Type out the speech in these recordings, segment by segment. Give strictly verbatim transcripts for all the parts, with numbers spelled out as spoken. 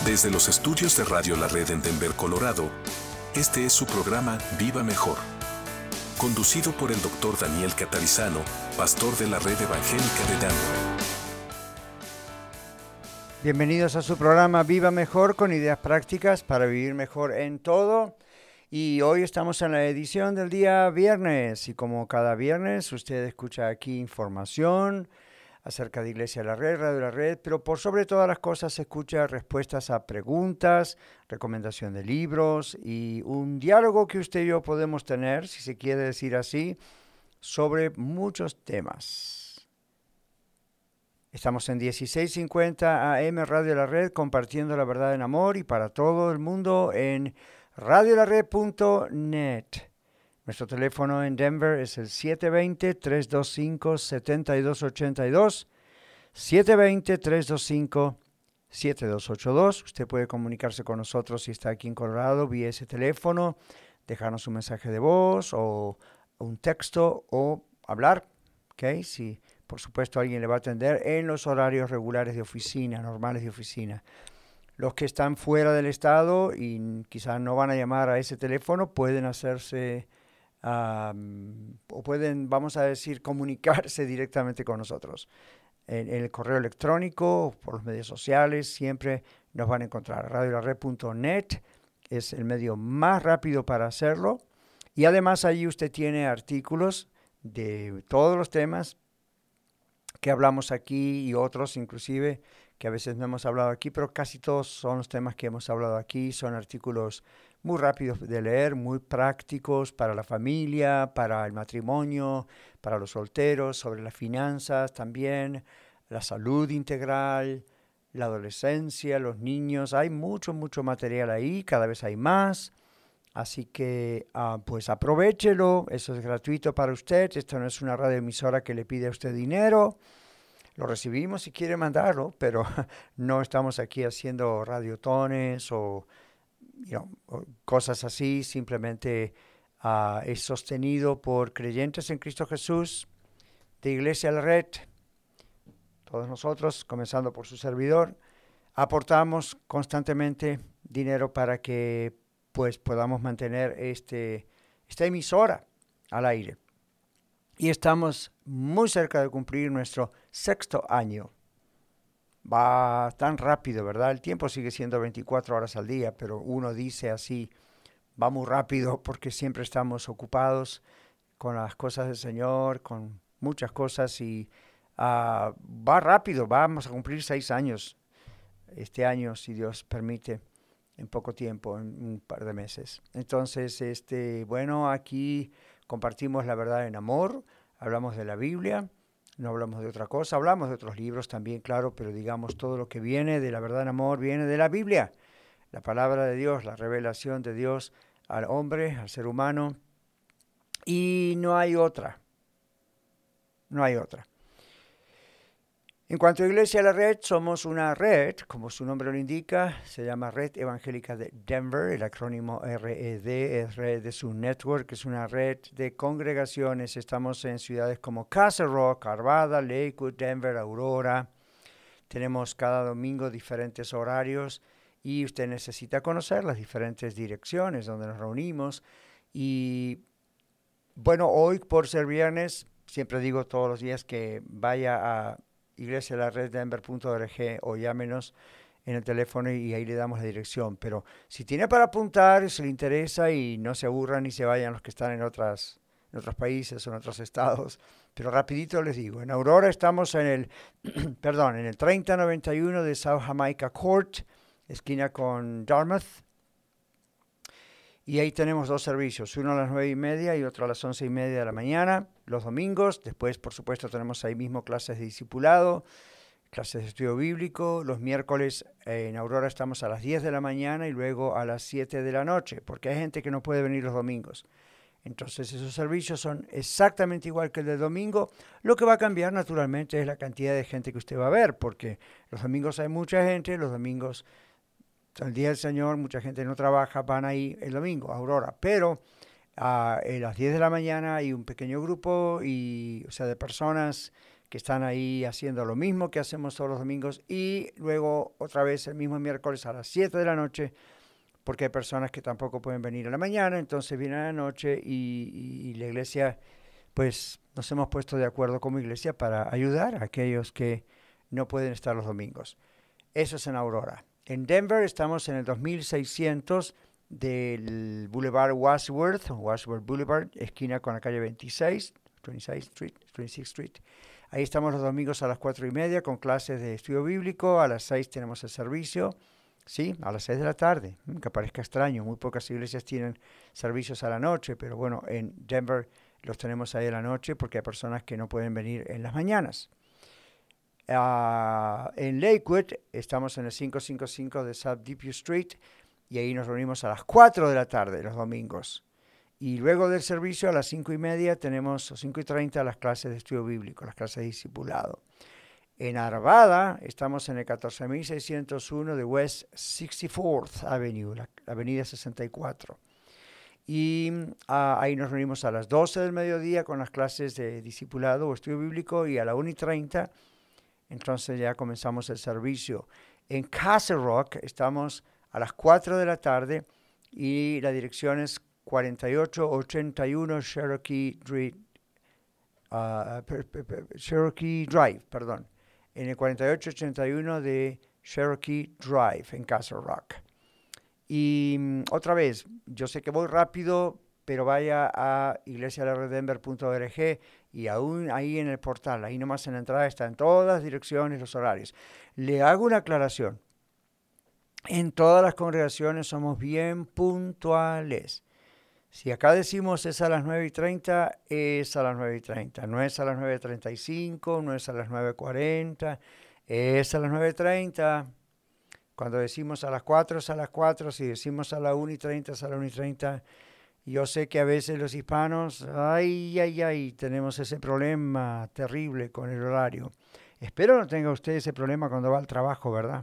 Desde los estudios de Radio La Red en Denver, Colorado, este es su programa Viva Mejor, conducido por el doctor Daniel Catarizano, pastor de la Red Evangélica de Denver. Bienvenidos a su programa Viva Mejor, con ideas prácticas para vivir mejor en todo. Y hoy estamos en la edición del día viernes, y como cada viernes usted escucha aquí información acerca de Iglesia de la Red, Radio La Red, pero por sobre todas las cosas escucha respuestas a preguntas, recomendación de libros y un diálogo que usted y yo podemos tener, si se quiere decir así, sobre muchos temas. Estamos en dieciséis cincuenta A M Radio La Red, compartiendo la verdad en amor y para todo el mundo en radio la red punto net. Nuestro teléfono en Denver es el siete dos cero, tres dos cinco, siete dos ocho dos, siete dos cero, tres dos cinco, siete dos ocho dos. Usted puede comunicarse con nosotros si está aquí en Colorado vía ese teléfono, dejarnos un mensaje de voz o un texto o hablar, ¿ok? Si, por supuesto, alguien le va a atender en los horarios regulares de oficina, normales de oficina. Los que están fuera del estado y quizás no van a llamar a ese teléfono pueden hacerse... Um, o pueden, vamos a decir, comunicarse directamente con nosotros. En, en el correo electrónico, por los medios sociales, siempre nos van a encontrar. radio la red punto net es el medio más rápido para hacerlo. Y además allí usted tiene artículos de todos los temas que hablamos aquí y otros inclusive que a veces no hemos hablado aquí, pero casi todos son los temas que hemos hablado aquí. Son artículos muy rápidos de leer, muy prácticos para la familia, para el matrimonio, para los solteros, sobre las finanzas también, la salud integral, la adolescencia, los niños. Hay mucho, mucho material ahí, cada vez hay más. Así que uh, pues aprovéchelo, eso es gratuito para usted. Esto no es una radioemisora que le pide a usted dinero. Lo recibimos si quiere mandarlo, pero no estamos aquí haciendo radiotones o, you know, o cosas así. Simplemente uh, es sostenido por creyentes en Cristo Jesús, de Iglesia La Red. Todos nosotros, comenzando por su servidor, aportamos constantemente dinero para que pues, podamos mantener este, esta emisora al aire. Y estamos muy cerca de cumplir nuestro sexto año. Va tan rápido, ¿verdad? El tiempo sigue siendo veinticuatro horas al día, pero uno dice así, va muy rápido porque siempre estamos ocupados con las cosas del Señor, con muchas cosas y uh, va rápido. Vamos a cumplir seis años este año, si Dios permite, en poco tiempo, en un par de meses. Entonces, este, bueno, aquí compartimos la verdad en amor, hablamos de la Biblia, no hablamos de otra cosa, hablamos de otros libros también, claro, pero digamos todo lo que viene de la verdad en amor viene de la Biblia, la palabra de Dios, la revelación de Dios al hombre, al ser humano, y no hay otra, no hay otra. En cuanto a Iglesia La Red, somos una red, como su nombre lo indica, se llama Red Evangélica de Denver, el acrónimo R E D es Red de su network, es una red de congregaciones. Estamos en ciudades como Castle Rock, Arvada, Lakewood, Denver, Aurora. Tenemos cada domingo diferentes horarios y usted necesita conocer las diferentes direcciones donde nos reunimos. Y bueno, hoy por ser viernes, siempre digo todos los días que vaya a iglesia la red denver punto org o llámenos en el teléfono y ahí le damos la dirección. Pero si tiene para apuntar, si le interesa y no se aburran ni se vayan los que están en, otras, en otros países o en otros estados. Pero rapidito les digo, en Aurora estamos en el, perdón, en el treinta noventa y uno de South Jamaica Court, esquina con Dartmouth. Y ahí tenemos dos servicios, uno a las nueve y media y otro a las once y media de la mañana, los domingos. Después, por supuesto, tenemos ahí mismo clases de discipulado, clases de estudio bíblico. Los miércoles eh, en Aurora estamos a las diez de la mañana y luego a las siete de la noche, porque hay gente que no puede venir los domingos. Entonces, esos servicios son exactamente igual que el del domingo. Lo que va a cambiar, naturalmente, es la cantidad de gente que usted va a ver, porque los domingos hay mucha gente, los domingos... el día del Señor, mucha gente no trabaja, van ahí el domingo, a Aurora, pero uh, a las diez de la mañana hay un pequeño grupo y, o sea, de personas que están ahí haciendo lo mismo que hacemos todos los domingos, y luego otra vez el mismo miércoles a las siete de la noche, porque hay personas que tampoco pueden venir a la mañana, entonces vienen a la noche y, y la iglesia, pues nos hemos puesto de acuerdo como iglesia para ayudar a aquellos que no pueden estar los domingos. Eso es en Aurora. En Denver estamos en el dos mil seiscientos del Boulevard Wadsworth, Wadsworth Boulevard, esquina con la calle veintiséis, veintiséis Street, veintisixth Street. Ahí estamos los domingos a las cuatro y media con clases de estudio bíblico. A las seis tenemos el servicio. Sí, a las seis de la tarde, que parezca extraño, muy pocas iglesias tienen servicios a la noche, pero bueno, en Denver los tenemos ahí a la noche porque hay personas que no pueden venir en las mañanas. Uh, en Lakewood estamos en el quinientos cincuenta y cinco de South Deepview Street y ahí nos reunimos a las cuatro de la tarde los domingos. Y luego del servicio a las cinco y media tenemos, o cinco y treinta, las clases de estudio bíblico, las clases de discipulado. En Arvada estamos en el catorce mil seiscientos uno de West sesenta y cuarta Avenue, la avenida sesenta y cuatro. Y uh, ahí nos reunimos a las doce del mediodía con las clases de discipulado o estudio bíblico, y a la una y treinta, entonces ya comenzamos el servicio. En Castle Rock estamos a las cuatro de la tarde y la dirección es cuarenta y ocho ochenta y uno Cherokee Drive, uh, per, per, per, Cherokee Drive, perdón. En el cuarenta y ocho ochenta y uno de Cherokee Drive, en Castle Rock. Y um, otra vez, yo sé que voy rápido, pero vaya a iglesia l r denver punto org y aún ahí en el portal, ahí nomás en la entrada están todas las direcciones, los horarios. Le hago una aclaración. En todas las congregaciones somos bien puntuales. Si acá decimos es a las nueve y treinta, es a las nueve y treinta. No es a las nueve y treinta y cinco, no es a las nueve y cuarenta, es a las nueve y treinta. Cuando decimos a las cuatro, es a las cuatro. Si decimos a las una y treinta, es a las una y treinta. Yo sé que a veces los hispanos, ay, ay, ay, tenemos ese problema terrible con el horario. Espero no tenga usted ese problema cuando va al trabajo, ¿verdad?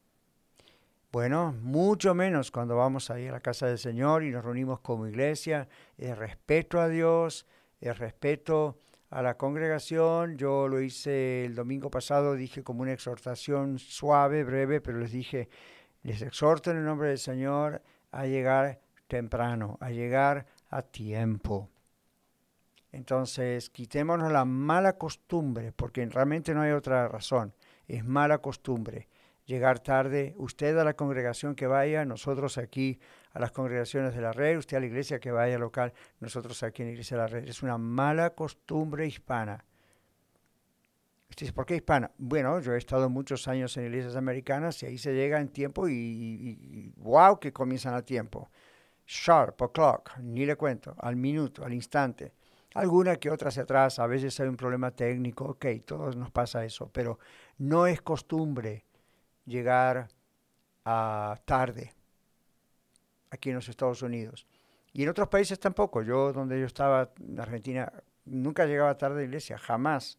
Bueno, mucho menos cuando vamos ahí a la casa del Señor y nos reunimos como iglesia. El respeto a Dios, el respeto a la congregación. Yo lo hice el domingo pasado, dije como una exhortación suave, breve, pero les dije, les exhorto en el nombre del Señor a llegar temprano, a llegar a tiempo. Entonces, quitémonos la mala costumbre, porque realmente no hay otra razón, es mala costumbre. Llegar tarde, usted a la congregación que vaya, nosotros aquí a las congregaciones de la red, usted a la iglesia que vaya local, nosotros aquí en la iglesia de la red. Es una mala costumbre hispana. Usted dice, ¿por qué hispana? Bueno, yo he estado muchos años en iglesias americanas y ahí se llega en tiempo y, y, y wow, que comienzan a tiempo. Sharp o'clock, ni le cuento, al minuto, al instante. Alguna que otra se atrasa, a veces hay un problema técnico, ok, todos nos pasa eso, pero no es costumbre llegar a tarde aquí en los Estados Unidos. Y en otros países tampoco. Yo, donde yo estaba, en Argentina, nunca llegaba tarde a la iglesia, jamás.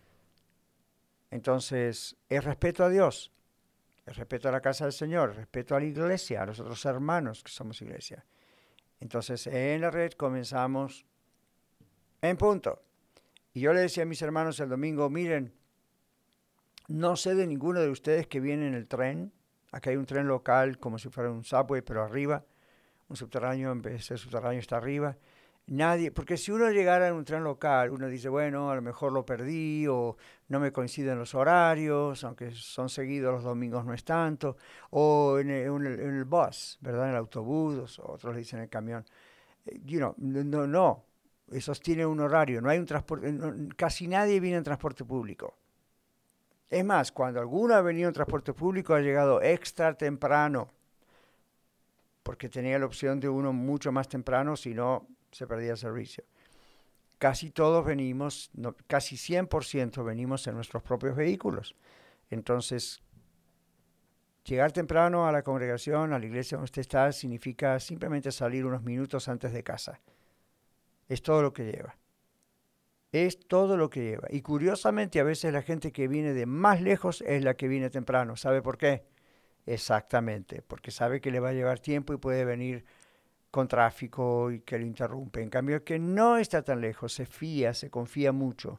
Entonces, el respeto a Dios, el respeto a la casa del Señor, el respeto a la iglesia, a los otros hermanos que somos iglesia. Entonces, en la red comenzamos en punto. Y yo le decía a mis hermanos el domingo, miren, no sé de ninguno de ustedes que viene en el tren. Acá hay un tren local como si fuera un subway, pero arriba. Un subterráneo, en vez de ser subterráneo, está arriba. Nadie, porque si uno llegara en un tren local, uno dice, bueno, a lo mejor lo perdí o no me coinciden los horarios, aunque son seguidos los domingos no es tanto. O en el, en el, en el bus, ¿verdad? En el autobús, o otros le dicen en el camión. You know, no, no, esos tienen un horario. No hay un transporte, no, casi nadie viene en transporte público. Es más, cuando alguno ha venido en transporte público ha llegado extra temprano, porque tenía la opción de uno mucho más temprano, si no se perdía el servicio. Casi todos venimos, no, casi cien por ciento venimos en nuestros propios vehículos. Entonces, llegar temprano a la congregación, a la iglesia donde usted está, significa simplemente salir unos minutos antes de casa. Es todo lo que lleva. Es todo lo que lleva. Y curiosamente, a veces la gente que viene de más lejos es la que viene temprano. ¿Sabe por qué? Exactamente, porque sabe que le va a llevar tiempo y puede venir con tráfico y que lo interrumpe. En cambio, el que no está tan lejos, se fía, se confía mucho.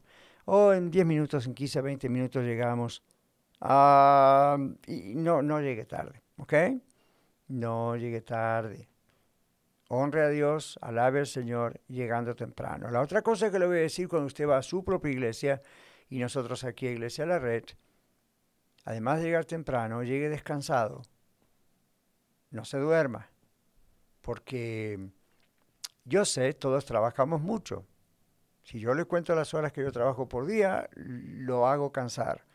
oh, en diez minutos, en quince, veinte minutos llegamos. Ah, y no, no llegue tarde, ¿ok? No llegue tarde. Honre a Dios, alabe al Señor llegando temprano. La otra cosa que le voy a decir cuando usted va a su propia iglesia y nosotros aquí a Iglesia La Red, además de llegar temprano, llegue descansado. No se duerma, porque yo sé, todos trabajamos mucho. Si yo le cuento las horas que yo trabajo por día, lo hago cansar.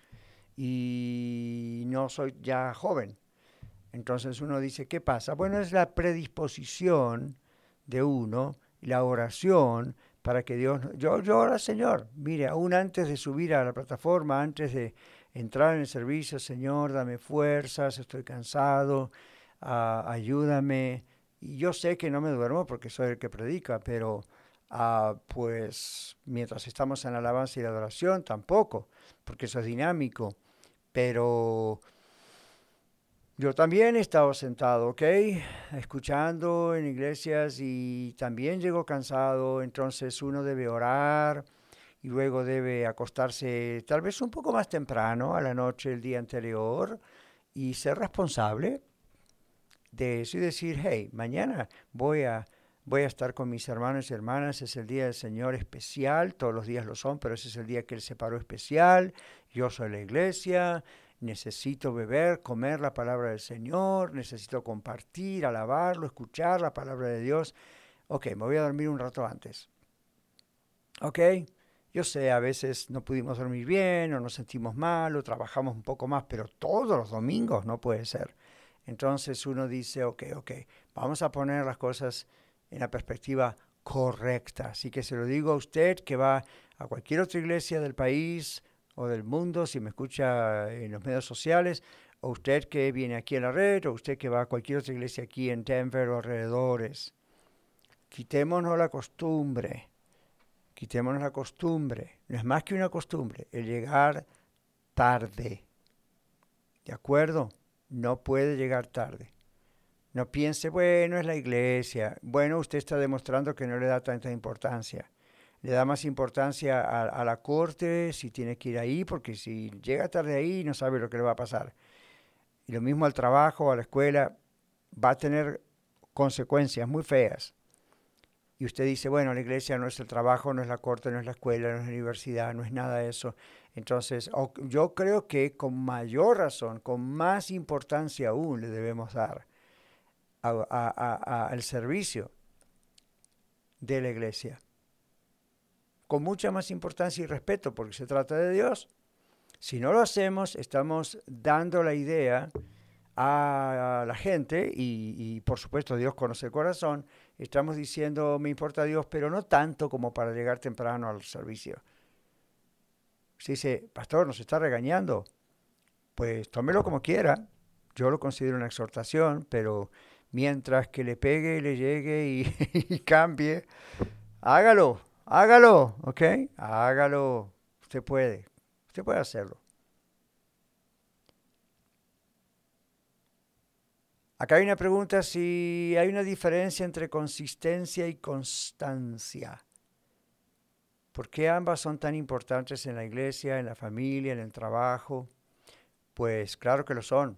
Y no soy ya joven. Entonces uno dice, ¿qué pasa? Bueno, es la predisposición de uno, la oración para que Dios... Yo, yo oro al Señor. Mire, aún antes de subir a la plataforma, antes de entrar en el servicio, Señor, dame fuerzas, estoy cansado, ah, ayúdame. Y yo sé que no me duermo porque soy el que predica, pero ah, pues mientras estamos en la alabanza y la adoración, tampoco, porque eso es dinámico. Pero yo también he estado sentado, ¿ok? Escuchando en iglesias y también llego cansado, entonces uno debe orar y luego debe acostarse tal vez un poco más temprano a la noche el día anterior y ser responsable de eso y decir, hey, mañana voy a, voy a estar con mis hermanos y hermanas, es el día del Señor especial, todos los días lo son, pero ese es el día que Él separó especial, yo soy la iglesia, necesito beber, comer la palabra del Señor, necesito compartir, alabarlo, escuchar la palabra de Dios. Ok, me voy a dormir un rato antes. Ok, yo sé, a veces no pudimos dormir bien o nos sentimos mal o trabajamos un poco más, pero todos los domingos no puede ser. Entonces uno dice, ok, ok, vamos a poner las cosas en la perspectiva correcta. Así que se lo digo a usted que va a cualquier otra iglesia del país o del mundo, si me escucha en los medios sociales, o usted que viene aquí a la red, o usted que va a cualquier otra iglesia aquí en Denver o alrededores. Quitémonos la costumbre, quitémonos la costumbre, no es más que una costumbre, el llegar tarde. ¿De acuerdo? No puede llegar tarde. No piense, bueno, es la iglesia. Bueno, usted está demostrando que no le da tanta importancia. Le da más importancia a, a la corte si tiene que ir ahí, porque si llega tarde ahí no sabe lo que le va a pasar. Y lo mismo al trabajo, a la escuela, va a tener consecuencias muy feas. Y usted dice, bueno, la iglesia no es el trabajo, no es la corte, no es la escuela, no es la universidad, no es nada de eso. Entonces, o- yo creo que con mayor razón, con más importancia aún le debemos dar a- a- a- a- al servicio de la iglesia. Con mucha más importancia y respeto, porque se trata de Dios. Si no lo hacemos, estamos dando la idea a la gente, y, y por supuesto Dios conoce el corazón, estamos diciendo, me importa Dios, pero no tanto como para llegar temprano al servicio. Si dice, pastor, nos está regañando, pues tómelo como quiera, yo lo considero una exhortación, pero mientras que le pegue y le llegue y, y cambie, hágalo, hágalo, ¿ok? Hágalo, usted puede, usted puede hacerlo. Acá hay una pregunta si hay una diferencia entre consistencia y constancia. ¿Por qué ambas son tan importantes en la iglesia, en la familia, en el trabajo? Pues claro que lo son.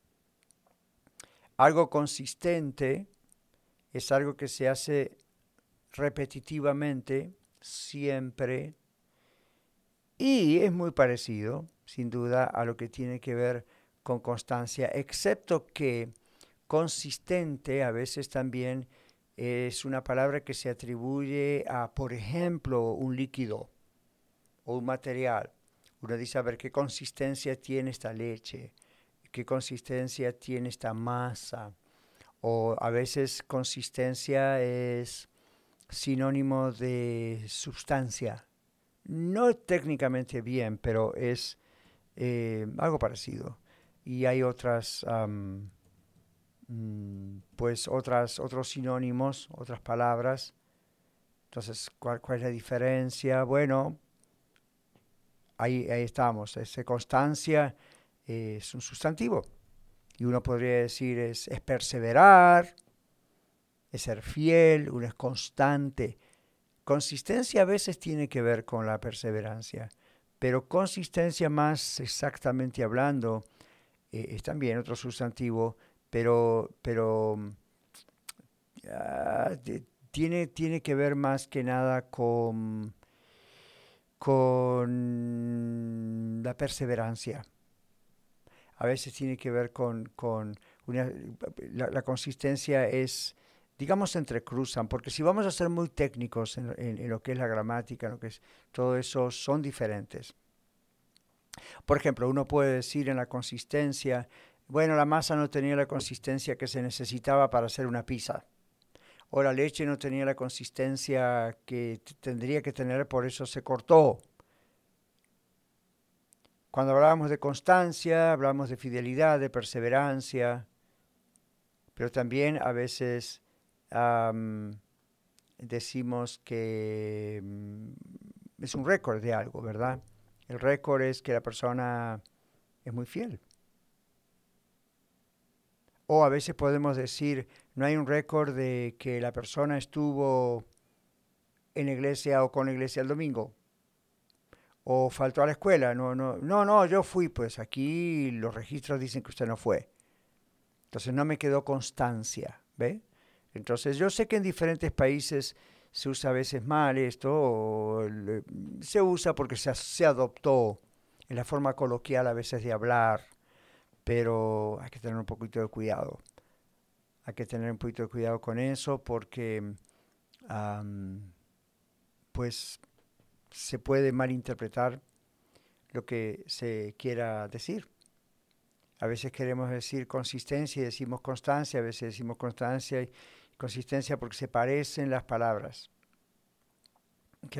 Algo consistente es algo que se hace repetitivamente, siempre, y es muy parecido, sin duda, a lo que tiene que ver con constancia, excepto que consistente a veces también es una palabra que se atribuye a, por ejemplo, un líquido o un material. Uno dice, a ver, ¿qué consistencia tiene esta leche? ¿Qué consistencia tiene esta masa? O a veces consistencia es sinónimo de sustancia. No técnicamente bien, pero es eh, algo parecido. Y hay otras... Um, mm, pues otras, otros sinónimos, otras palabras. Entonces, ¿cuál, cuál es la diferencia? Bueno, ahí, ahí estamos. Ese constancia eh, es un sustantivo. Y uno podría decir es, es perseverar, es ser fiel, uno es constante. Consistencia a veces tiene que ver con la perseverancia. pero consistencia más exactamente hablando eh, es también otro sustantivo, pero, pero ah, de- tiene, tiene que ver más que nada con, con la perseverancia. A veces tiene que ver con, con una, la, la consistencia es, digamos, entrecruzan, porque si vamos a ser muy técnicos en, en- en lo que es la gramática, en lo que es todo eso, son diferentes. Por ejemplo, uno puede decir en la consistencia, bueno, la masa no tenía la consistencia que se necesitaba para hacer una pizza, o la leche no tenía la consistencia que t- tendría que tener, por eso se cortó. Cuando hablamos de constancia, hablamos de fidelidad, de perseverancia, pero también a veces am, decimos que mm, es un récord de algo, ¿verdad? El récord es que la persona es muy fiel. O a veces podemos decir, no hay un récord de que la persona estuvo en la iglesia o con la iglesia el domingo, o faltó a la escuela. No, no, no, no, yo fui, pues aquí los registros dicen que usted no fue. Entonces no me quedó constancia, ¿ve? Entonces yo sé que en diferentes países se usa a veces mal esto, o le- se usa porque se, se adoptó en la forma coloquial a veces de hablar, pero hay que tener un poquito de cuidado. Hay que tener un poquito de cuidado con eso porque am, pues se puede malinterpretar lo que se quiera decir. A veces queremos decir consistencia y decimos constancia, a veces decimos constancia y consistencia porque se parecen las palabras. ¿Ok?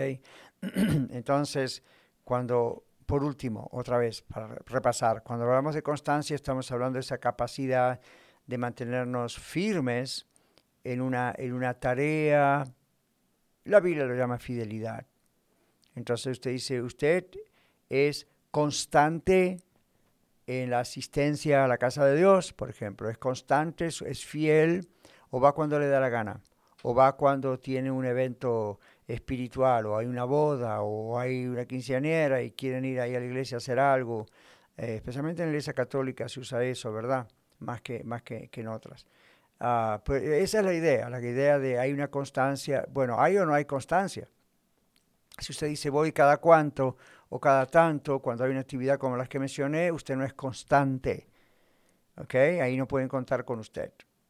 Entonces, cuando, por último, otra vez, para repasar, cuando hablamos de constancia estamos hablando de esa capacidad de mantenernos firmes en una, en una tarea. La Biblia lo llama fidelidad. Entonces usted dice, usted es constante en la asistencia a la casa de Dios, por ejemplo, es constante, es, es fiel, o va cuando le da la gana, o va cuando tiene un evento espiritual, o hay una boda, o hay una quinceañera y quieren ir ahí a la iglesia a hacer algo. Eh, especialmente en la iglesia católica se usa eso, ¿verdad? Más que, más que, que en otras. Ah, pues esa es la idea, la idea de hay una constancia, bueno, hay o no hay constancia. Si usted dice voy cada cuánto o cada tanto, cuando hay una actividad como las que mencioné, usted no es constante. ¿Ok? Ahí no pueden contar con usted.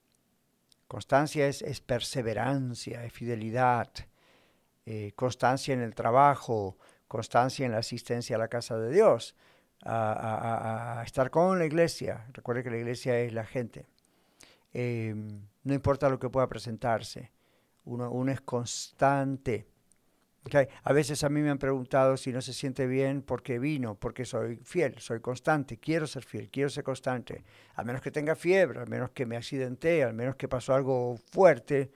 Constancia es, es perseverancia, es fidelidad, eh, constancia en el trabajo, constancia en la asistencia a la casa de Dios, a, a- a- a estar con la iglesia. Recuerde que la iglesia es la gente. Eh, no importa lo que pueda presentarse, uno, uno es constante. Okay. A veces a mí me han preguntado si no se siente bien porque vino, porque soy fiel, soy constante, quiero ser fiel, quiero ser constante. A menos que tenga fiebre, a menos que me accidenté, al menos que pasó algo fuerte,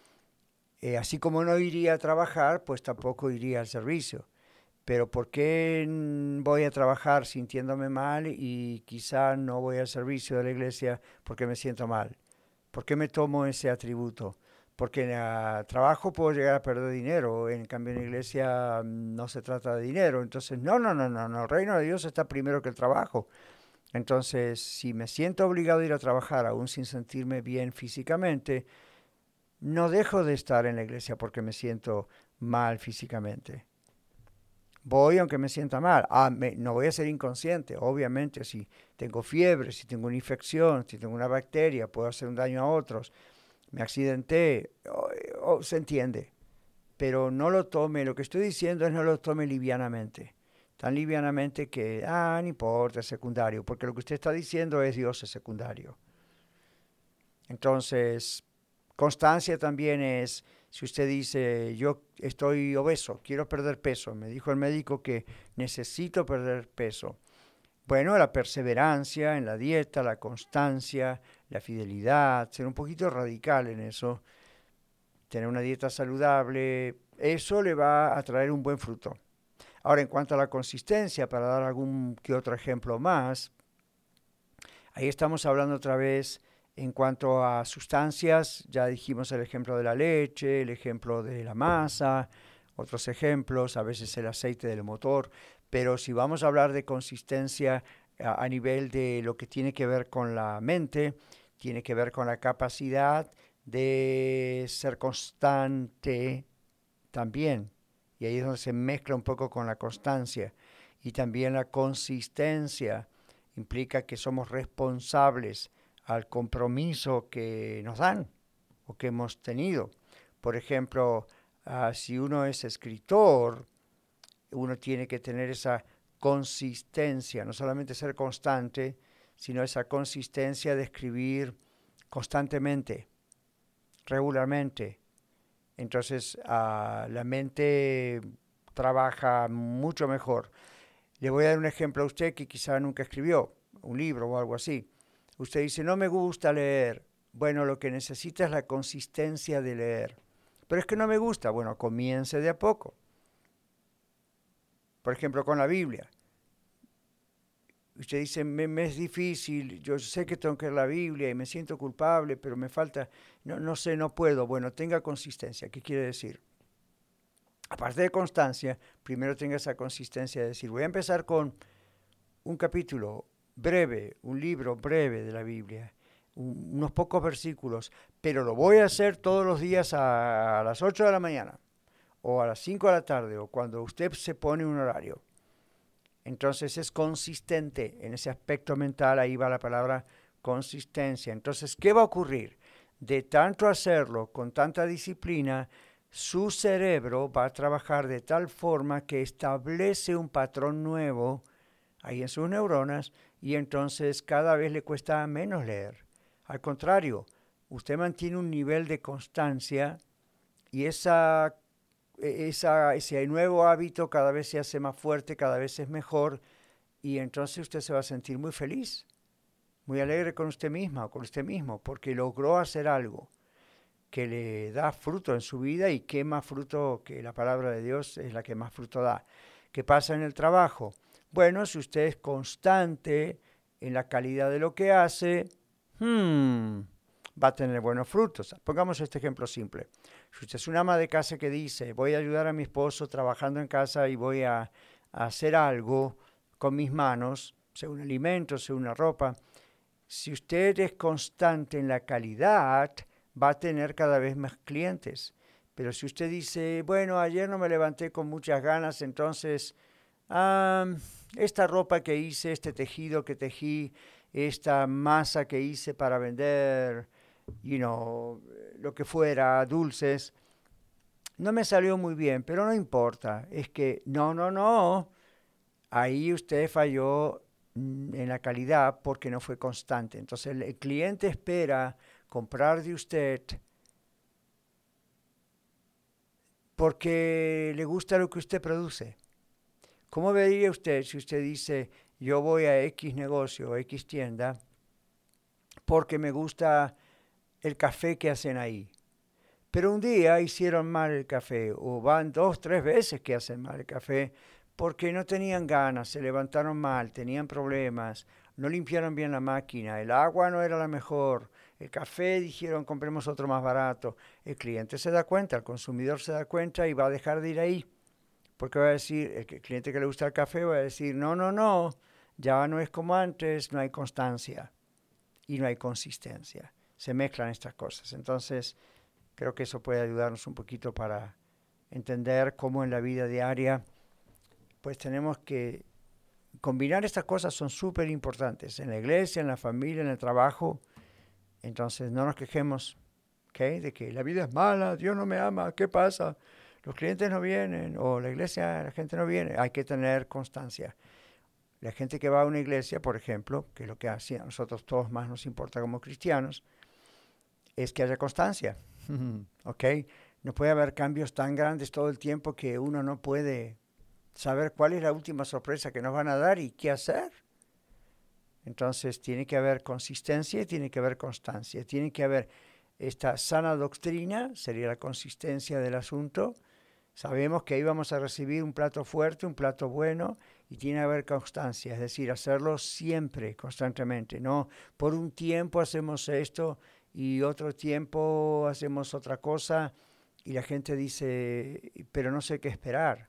eh, así como no iría a trabajar, pues tampoco iría al servicio. Pero ¿por qué mm, voy a trabajar sintiéndome mal y quizá no voy al servicio de la iglesia porque me siento mal? ¿Por qué me tomo ese atributo? Porque en el trabajo puedo llegar a perder dinero, en cambio en la iglesia mm, no se trata de dinero. Entonces, no, no, no, no, no, el reino de Dios está primero que el trabajo. Entonces, si me siento obligado a ir a trabajar aún sin sentirme bien físicamente, no dejo de estar en la iglesia porque me siento mal físicamente. Voy aunque me sienta mal. Ah, me- no voy a ser inconsciente. Obviamente, si tengo fiebre, si tengo una infección, si tengo una bacteria, puedo hacer un daño a otros. Me accidenté, o- o- se entiende. Pero no lo tome, lo que estoy diciendo es no lo tome livianamente. Tan livianamente que, ah, no importa, es secundario. Porque lo que usted está diciendo es Dios es secundario. Entonces, constancia también es, si usted dice, yo estoy obeso, quiero perder peso, me dijo el médico que necesito perder peso. Bueno, la perseverancia en la dieta, la constancia, la fidelidad, ser un poquito radical en eso, tener una dieta saludable, eso le va a traer un buen fruto. Ahora, en cuanto a la consistencia, para dar algún que otro ejemplo más, ahí estamos hablando otra vez en cuanto a sustancias, ya dijimos el ejemplo de la leche, el ejemplo de la masa, otros ejemplos, a veces el aceite del motor, Pero si vamos a hablar de consistencia a, a nivel de lo que tiene que ver con la mente, tiene que ver con la capacidad de ser constante también. Y ahí es donde se mezcla un poco con la constancia. Y también la consistencia implica que somos responsables al compromiso que nos dan o que hemos tenido. Por ejemplo, uh, si uno es escritor, uno tiene que tener esa consistencia, no solamente ser constante, sino esa consistencia de escribir constantemente, regularmente. Entonces uh, la mente trabaja mucho mejor. Le voy a dar un ejemplo a usted que quizá nunca escribió un libro o algo así. Usted dice, no me gusta leer. Bueno, lo que necesita es la consistencia de leer. Pero es que no me gusta. Bueno, comience de a poco. Por ejemplo, con la Biblia. Usted dice, me, me es difícil, yo sé que tengo que leer la Biblia y me siento culpable, pero me falta, no, no sé, no puedo. Bueno, tenga consistencia. ¿Qué quiere decir? Aparte de constancia, primero tenga esa consistencia de decir, voy a empezar con un capítulo breve, un libro breve de la Biblia, un, unos pocos versículos, pero lo voy a hacer todos los días a, a las ocho de la mañana, o a las cinco de la tarde, o cuando usted se pone un horario. Entonces es consistente en ese aspecto mental, ahí va la palabra consistencia. Entonces, ¿qué va a ocurrir? De tanto hacerlo con tanta disciplina, su cerebro va a trabajar de tal forma que establece un patrón nuevo ahí en sus neuronas y entonces cada vez le cuesta menos leer. Al contrario, usted mantiene un nivel de constancia y esa Esa, ese nuevo hábito cada vez se hace más fuerte, cada vez es mejor y entonces usted se va a sentir muy feliz, muy alegre con usted misma o con usted mismo porque logró hacer algo que le da fruto en su vida y qué más fruto que la palabra de Dios es la que más fruto da. ¿Qué pasa en el trabajo? Bueno, si usted es constante en la calidad de lo que hace, hmm, va a tener buenos frutos. Pongamos este ejemplo simple. Si usted es una ama de casa que dice, voy a ayudar a mi esposo trabajando en casa y voy a, a hacer algo con mis manos, sea un alimento, sea una ropa, si usted es constante en la calidad, va a tener cada vez más clientes. Pero si usted dice, bueno, ayer no me levanté con muchas ganas, entonces um, esta ropa que hice, este tejido que tejí, esta masa que hice para vender, you know, lo que fuera, dulces, no me salió muy bien, pero no importa. Es que, no, no, no, ahí usted falló en la calidad porque no fue constante. Entonces el, el cliente espera comprar de usted porque le gusta lo que usted produce. ¿Cómo vería usted si usted dice, yo voy a X negocio, X tienda, porque me gusta el café que hacen ahí? Pero un día hicieron mal el café, o van dos, tres veces que hacen mal el café, porque no tenían ganas, se levantaron mal, tenían problemas, no limpiaron bien la máquina, el agua no era la mejor, el café dijeron compremos otro más barato. El cliente se da cuenta, el consumidor se da cuenta y va a dejar de ir ahí. Porque va a decir, el cliente que le gusta el café va a decir, no, no, no, ya no es como antes, no hay constancia y no hay consistencia. Se mezclan estas cosas. Entonces, creo que eso puede ayudarnos un poquito para entender cómo en la vida diaria, pues tenemos que combinar estas cosas, son súper importantes, en la iglesia, en la familia, en el trabajo. Entonces, no nos quejemos, ¿okay?, de que la vida es mala, Dios no me ama, ¿qué pasa? Los clientes no vienen, o la iglesia, la gente no viene. Hay que tener constancia. La gente que va a una iglesia, por ejemplo, que es lo que a nosotros todos más nos importa como cristianos, es que haya constancia. ¿Ok? No puede haber cambios tan grandes todo el tiempo que uno no puede saber cuál es la última sorpresa que nos van a dar y qué hacer. Entonces tiene que haber consistencia y tiene que haber constancia. Tiene que haber esta sana doctrina, sería la consistencia del asunto. Sabemos que ahí vamos a recibir un plato fuerte, un plato bueno, y tiene que haber constancia, es decir, hacerlo siempre, constantemente. No por un tiempo hacemos esto y otro tiempo hacemos otra cosa y la gente dice, pero no sé qué esperar.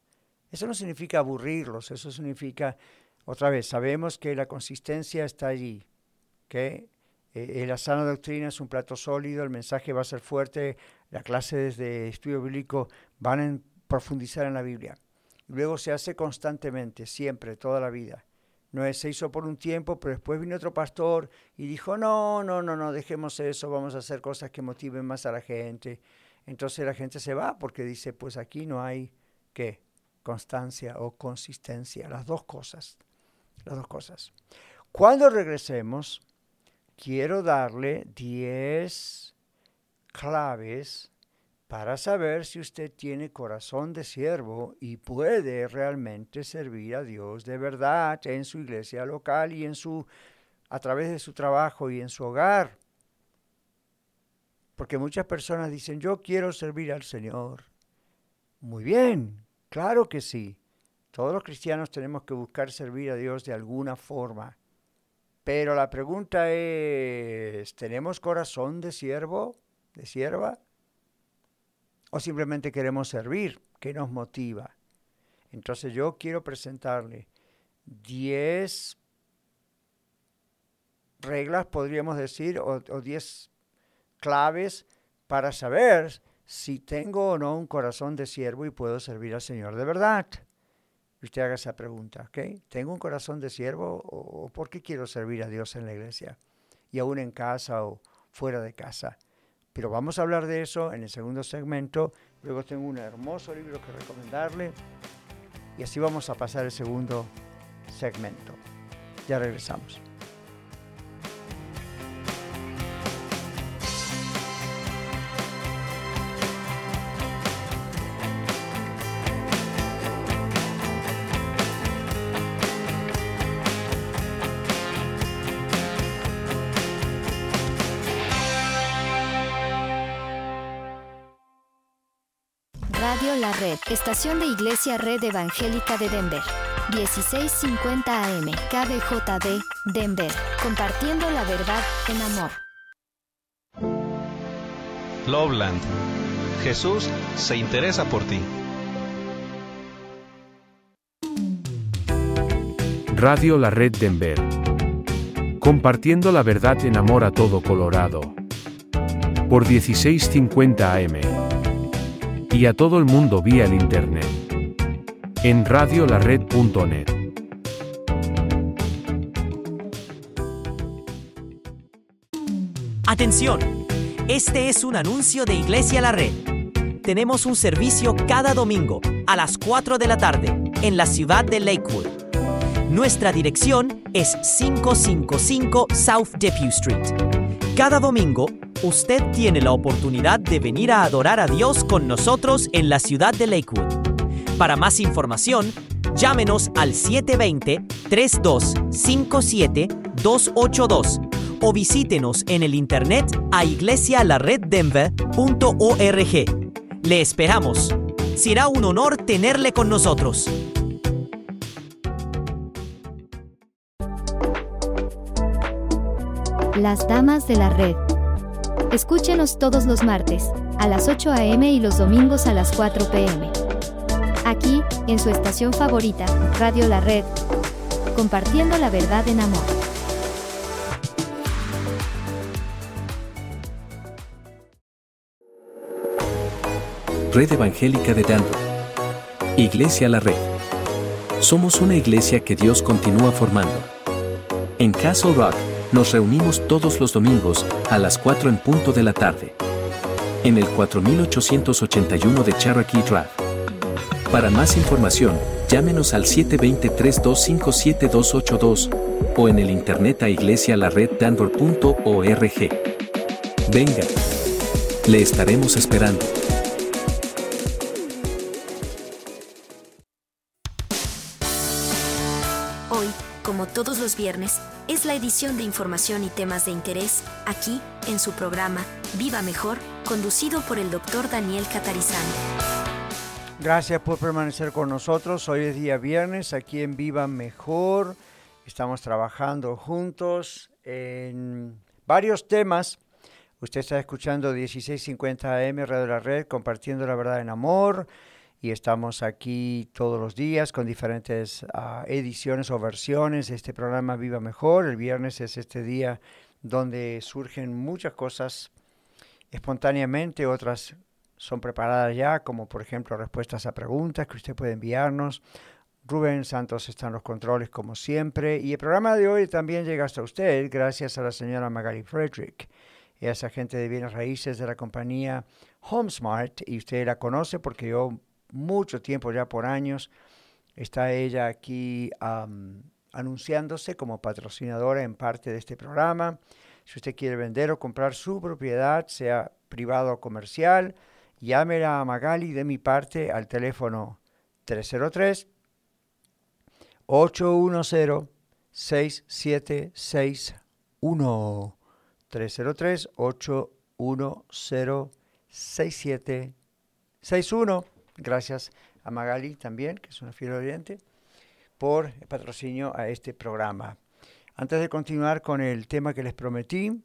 Eso no significa aburrirlos, eso significa, otra vez, sabemos que la consistencia está allí, ¿okay? Eh, la sana doctrina es un plato sólido, el mensaje va a ser fuerte, las clases de estudio bíblico van a profundizar en la Biblia. Luego se hace constantemente, siempre, toda la vida. No es, se hizo por un tiempo, pero después vino otro pastor y dijo, no, no, no, no, dejemos eso, vamos a hacer cosas que motiven más a la gente. Entonces la gente se va porque dice, pues aquí no hay, ¿qué? Constancia o consistencia, las dos cosas, las dos cosas. Cuando regresemos, quiero darle diez claves para saber si usted tiene corazón de siervo y puede realmente servir a Dios de verdad en su iglesia local y en su, a través de su trabajo y en su hogar. Porque muchas personas dicen, yo quiero servir al Señor. Muy bien, claro que sí. Todos los cristianos tenemos que buscar servir a Dios de alguna forma. Pero la pregunta es, ¿tenemos corazón de siervo, de sierva? ¿O simplemente queremos servir? ¿Qué nos motiva? Entonces yo quiero presentarle diez reglas, podríamos decir, o, o diez claves para saber si tengo o no un corazón de siervo y puedo servir al Señor de verdad. Usted haga esa pregunta, ¿ok? ¿Tengo un corazón de siervo o, o por qué quiero servir a Dios en la iglesia? Y aún en casa o fuera de casa. Pero vamos a hablar de eso en el segundo segmento. Luego tengo un hermoso libro que recomendarle. Y así vamos a pasar el segundo segmento. Ya regresamos. Radio La Red, estación de Iglesia Red Evangélica de Denver. dieciséis cincuenta A M, K B J D, Denver. Compartiendo la verdad en amor. Loveland. Jesús se interesa por ti. Radio La Red Denver. Compartiendo la verdad en amor a todo Colorado. Por dieciséis cincuenta A M. Y a todo el mundo vía el internet. En radio la red punto net. Atención, este es un anuncio de Iglesia La Red. Tenemos un servicio cada domingo a las cuatro de la tarde en la ciudad de Lakewood. Nuestra dirección es quinientos cincuenta y cinco South Depew Street. Cada domingo, usted tiene la oportunidad de venir a adorar a Dios con nosotros en la ciudad de Lakewood. Para más información, llámenos al siete dos cero, tres dos cinco siete, dos ocho dos o visítenos en el internet a iglesia la red denver punto org. Le esperamos. Será un honor tenerle con nosotros. Las Damas de la Red. Escúchenos todos los martes, a las ocho a eme y los domingos a las cuatro pe eme. Aquí, en su estación favorita, Radio La Red. Compartiendo la verdad en amor. Red Evangélica de Denver. Iglesia La Red. Somos una iglesia que Dios continúa formando. En Castle Rock, nos reunimos todos los domingos a las cuatro en punto de la tarde. En el cuatro mil ochocientos ochenta y uno de Cherokee Drive. Para más información, llámenos al siete dos cero, tres dos cinco siete, dos ocho dos o en el internet a iglesia la red denver punto org. Venga, le estaremos esperando. Hoy, como todos los viernes, es la edición de información y temas de interés, aquí, en su programa, Viva Mejor, conducido por el doctor Daniel Catarizano. Gracias por permanecer con nosotros. Hoy es día viernes, aquí en Viva Mejor. Estamos trabajando juntos en varios temas. Usted está escuchando dieciséis cincuenta A M, Radio La Red, compartiendo la verdad en amor. y estamos aquí todos los días con diferentes uh, ediciones o versiones de este programa Viva Mejor. El viernes es este día donde surgen muchas cosas espontáneamente, otras son preparadas ya, como por ejemplo respuestas a preguntas que usted puede enviarnos. Rubén Santos está en los controles como siempre, y el programa de hoy también llega hasta usted gracias a la señora Magali Frederick. Es agente de bienes raíces de la compañía HomeSmart, y usted la conoce porque yo mucho tiempo, ya por años, está ella aquí um, anunciándose como patrocinadora en parte de este programa. Si usted quiere vender o comprar su propiedad, sea privado o comercial, llámela a Magali de mi parte al teléfono tres cero tres, ocho uno cero, seis siete seis uno. tres cero tres, ocho uno cero, seis siete seis uno. Gracias a Magali también, que es una fiel oyente, por el patrocinio a este programa. Antes de continuar con el tema que les prometí,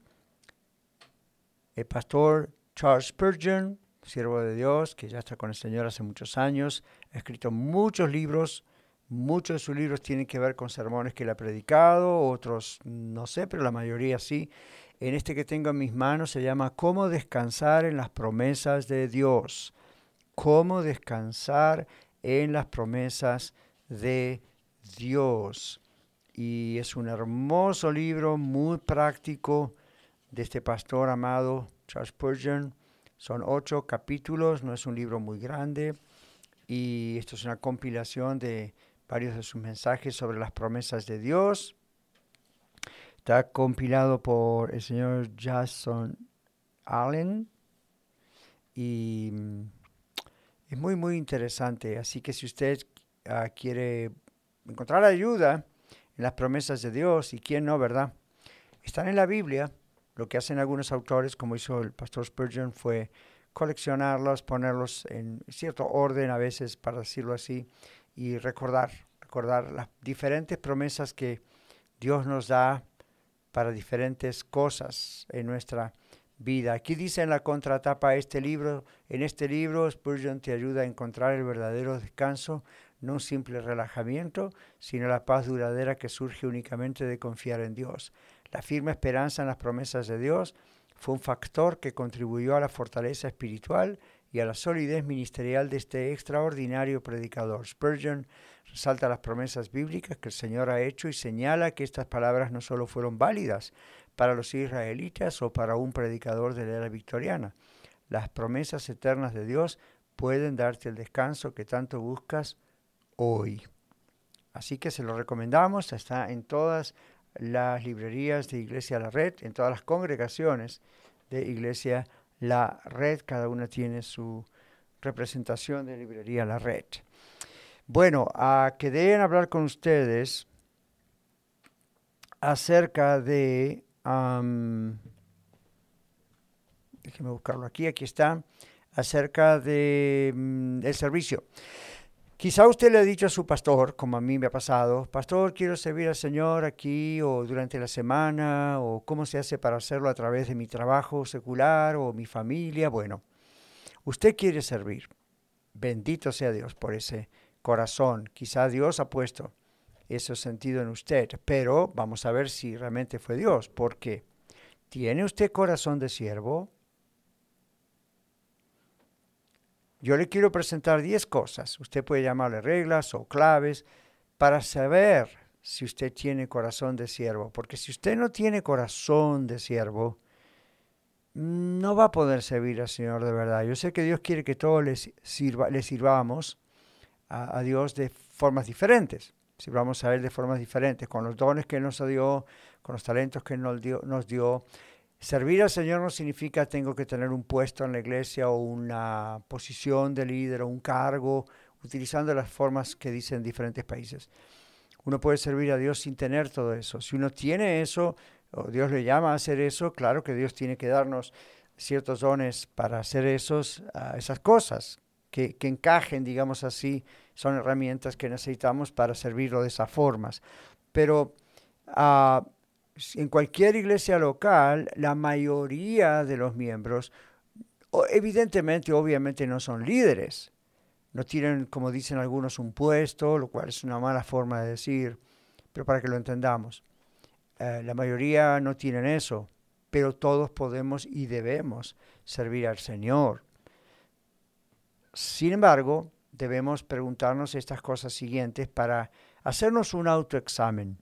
el pastor Charles Spurgeon, siervo de Dios, que ya está con el Señor hace muchos años, ha escrito muchos libros. Muchos de sus libros tienen que ver con sermones que él ha predicado, otros no sé, pero la mayoría sí. En este que tengo en mis manos se llama Cómo descansar en las promesas de Dios. Cómo descansar en las promesas de Dios. Y es un hermoso libro, muy práctico, de este pastor amado Charles Spurgeon. Son ocho capítulos, no es un libro muy grande. Y esto es una compilación de varios de sus mensajes sobre las promesas de Dios. Está compilado por el señor Jason Allen y es muy, muy interesante. Así que si usted uh, quiere encontrar ayuda en las promesas de Dios, y quién no, ¿verdad? Están en la Biblia. Lo que hacen algunos autores, como hizo el pastor Spurgeon, fue coleccionarlos, ponerlos en cierto orden a veces, para decirlo así, y recordar, recordar las diferentes promesas que Dios nos da para diferentes cosas en nuestra vida. Aquí dice en la contratapa de este libro, en este libro Spurgeon te ayuda a encontrar el verdadero descanso, no un simple relajamiento, sino la paz duradera que surge únicamente de confiar en Dios. La firme esperanza en las promesas de Dios fue un factor que contribuyó a la fortaleza espiritual y a la solidez ministerial de este extraordinario predicador. Spurgeon resalta las promesas bíblicas que el Señor ha hecho y señala que estas palabras no solo fueron válidas para los israelitas o para un predicador de la era victoriana. Las promesas eternas de Dios pueden darte el descanso que tanto buscas hoy. Así que se lo recomendamos, está en todas las librerías de Iglesia La Red, en todas las congregaciones de Iglesia La Red, cada una tiene su representación de librería La Red. Bueno, uh, quedé en hablar con ustedes acerca de, um, déjenme buscarlo aquí, aquí está, acerca de um, el servicio. Quizá usted le ha dicho a su pastor, como a mí me ha pasado, pastor, quiero servir al Señor aquí o durante la semana, o cómo se hace para hacerlo a través de mi trabajo secular o mi familia. Bueno, usted quiere servir. Bendito sea Dios por ese corazón. Quizá Dios ha puesto ese sentido en usted, pero vamos a ver si realmente fue Dios. ¿Por qué? ¿Tiene usted corazón de siervo? Yo le quiero presentar diez cosas, usted puede llamarle reglas o claves, para saber si usted tiene corazón de siervo. Porque si usted no tiene corazón de siervo, no va a poder servir al Señor de verdad. Yo sé que Dios quiere que todos le, sirva, le sirvamos a, a Dios de formas diferentes. Sirvamos a Él de formas diferentes, con los dones que Él nos dio, con los talentos que Él nos dio. Nos dio. Servir al Señor no significa tengo que tener un puesto en la iglesia o una posición de líder o un cargo, utilizando las formas que dicen en diferentes países. Uno puede servir a Dios sin tener todo eso. Si uno tiene eso, o Dios le llama a hacer eso, claro que Dios tiene que darnos ciertos dones para hacer esos, uh, esas cosas que, que encajen, digamos así, son herramientas que necesitamos para servirlo de esas formas. Pero uh, en cualquier iglesia local, la mayoría de los miembros, evidentemente, obviamente no son líderes, no tienen, como dicen algunos, un puesto, lo cual es una mala forma de decir, pero para que lo entendamos. Eh, la mayoría no tienen eso, pero todos podemos y debemos servir al Señor. Sin embargo, debemos preguntarnos estas cosas siguientes para hacernos un autoexamen.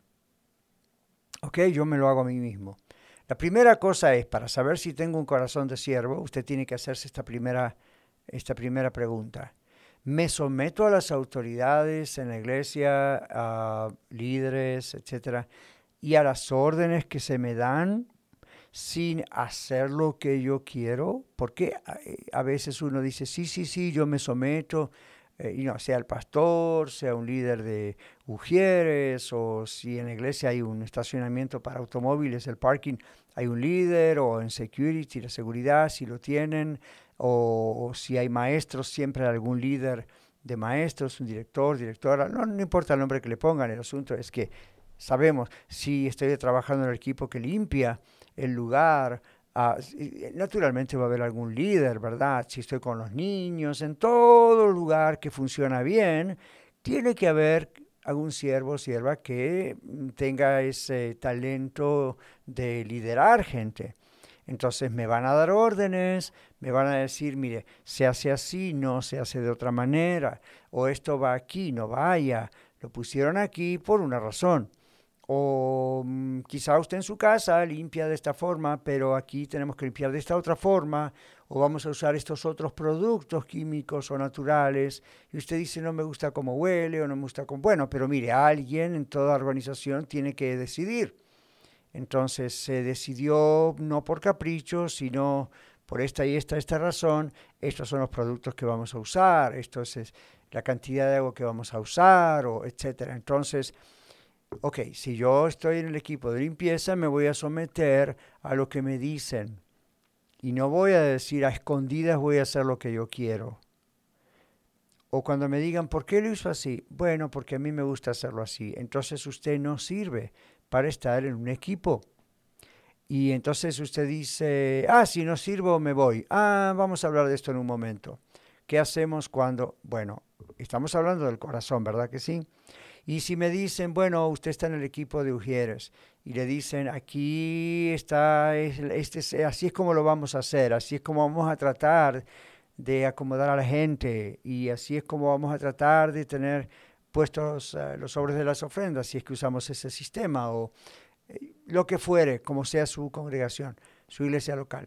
Ok, yo me lo hago a mí mismo. La primera cosa es, para saber si tengo un corazón de siervo, usted tiene que hacerse esta primera, esta primera pregunta. ¿Me someto a las autoridades en la iglesia, a líderes, etcétera, y a las órdenes que se me dan sin hacer lo que yo quiero? Porque a veces uno dice, sí, sí, sí, yo me someto, eh, y no, sea el pastor, sea un líder de ujieres, o si en la iglesia hay un estacionamiento para automóviles, el parking, hay un líder, o en security, la seguridad, si lo tienen, o, o si hay maestros, siempre hay algún líder de maestros, un director, directora, no, no importa el nombre que le pongan, el asunto es que sabemos, si estoy trabajando en el equipo que limpia el lugar, uh, naturalmente va a haber algún líder, ¿verdad? Si estoy con los niños, en todo lugar que funciona bien, tiene que haber algún siervo o sierva que tenga ese talento de liderar gente. Entonces me van a dar órdenes, me van a decir, mire, se hace así, no se hace de otra manera, o esto va aquí, no vaya, lo pusieron aquí por una razón. O um, quizá usted en su casa limpia de esta forma, pero aquí tenemos que limpiar de esta otra forma, o vamos a usar estos otros productos químicos o naturales, y usted dice, no me gusta cómo huele, o no me gusta cómo... Bueno, pero mire, alguien en toda organización tiene que decidir. Entonces se decidió no por capricho, sino por esta y esta, esta razón, estos son los productos que vamos a usar, esto es la cantidad de agua que vamos a usar, o etcétera. Entonces, ok, si yo estoy en el equipo de limpieza, me voy a someter a lo que me dicen. Y no voy a decir a escondidas voy a hacer lo que yo quiero. O cuando me digan, ¿por qué lo hizo así? Bueno, porque a mí me gusta hacerlo así. Entonces usted no sirve para estar en un equipo. Y entonces usted dice, ah, si no sirvo, me voy. Ah, vamos a hablar de esto en un momento. ¿Qué hacemos cuando? Bueno, estamos hablando del corazón, ¿verdad que sí? Y si me dicen, bueno, usted está en el equipo de ujieres, y le dicen, aquí está, este, así es como lo vamos a hacer, así es como vamos a tratar de acomodar a la gente, y así es como vamos a tratar de tener puestos uh, los sobres de las ofrendas, si es que usamos ese sistema, o eh, lo que fuere, como sea su congregación, su iglesia local.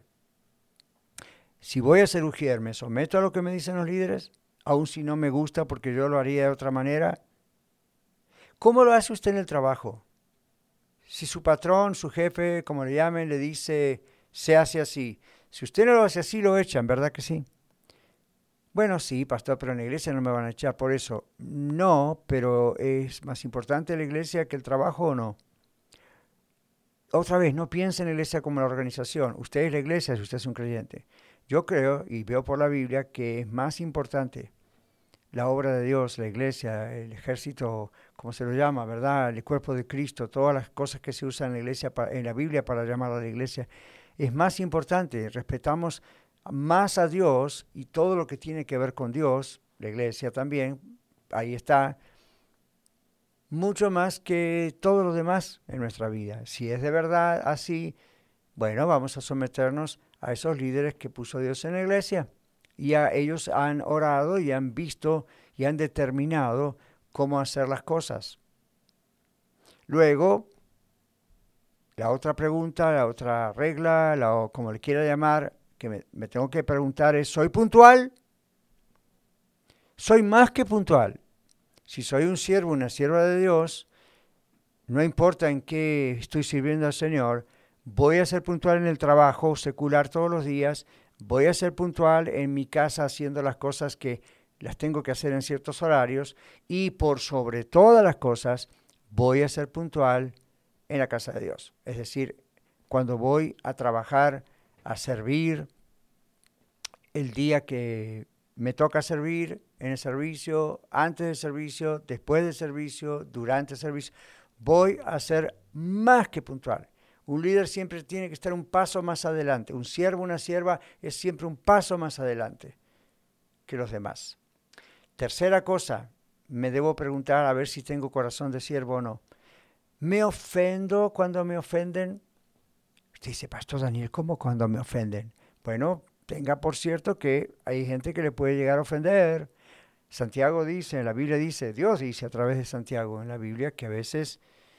Si voy a ser ujier, ¿me someto a lo que me dicen los líderes? Aun si no me gusta, porque yo lo haría de otra manera. ¿Cómo lo hace usted en el trabajo? Si su patrón, su jefe, como le llamen, le dice, se hace así. Si usted no lo hace así, lo echan, ¿verdad que sí? Bueno, sí, pastor, pero en la iglesia no me van a echar por eso. No, pero ¿es más importante la iglesia que el trabajo o no? Otra vez, no piense en la iglesia como la organización. Usted es la iglesia si usted es un creyente. Yo creo, y veo por la Biblia, que es más importante la obra de Dios, la iglesia, el ejército, como se lo llama, ¿verdad? El cuerpo de Cristo, todas las cosas que se usan en la iglesia, en la Biblia para llamar a la iglesia, es más importante. Respetamos más a Dios y todo lo que tiene que ver con Dios, la iglesia también, ahí está, mucho más que todo lo demás en nuestra vida. Si es de verdad así, bueno, vamos a someternos a esos líderes que puso Dios en la iglesia. Y a ellos han orado y han visto y han determinado cómo hacer las cosas. Luego, la otra pregunta, la otra regla, la, como le quiera llamar, que me, me tengo que preguntar es, ¿soy puntual? Soy más que puntual. Si soy un siervo, una sierva de Dios, no importa en qué estoy sirviendo al Señor, voy a ser puntual en el trabajo secular todos los días, voy a ser puntual en mi casa haciendo las cosas que las tengo que hacer en ciertos horarios y por sobre todas las cosas voy a ser puntual en la casa de Dios. Es decir, cuando voy a trabajar, a servir, el día que me toca servir en el servicio, antes del servicio, después del servicio, durante el servicio, voy a ser más que puntual. Un líder siempre tiene que estar un paso más adelante. Un siervo, una sierva es siempre un paso más adelante que los demás. Tercera cosa, me debo preguntar a ver si tengo corazón de siervo o no. ¿Me ofendo cuando me ofenden? Usted dice, Pastor Daniel, ¿cómo cuando me ofenden? Bueno, tenga por cierto que hay gente que le puede llegar a ofender. Santiago dice, en la Biblia dice, Dios dice a través de Santiago en la Biblia que a veces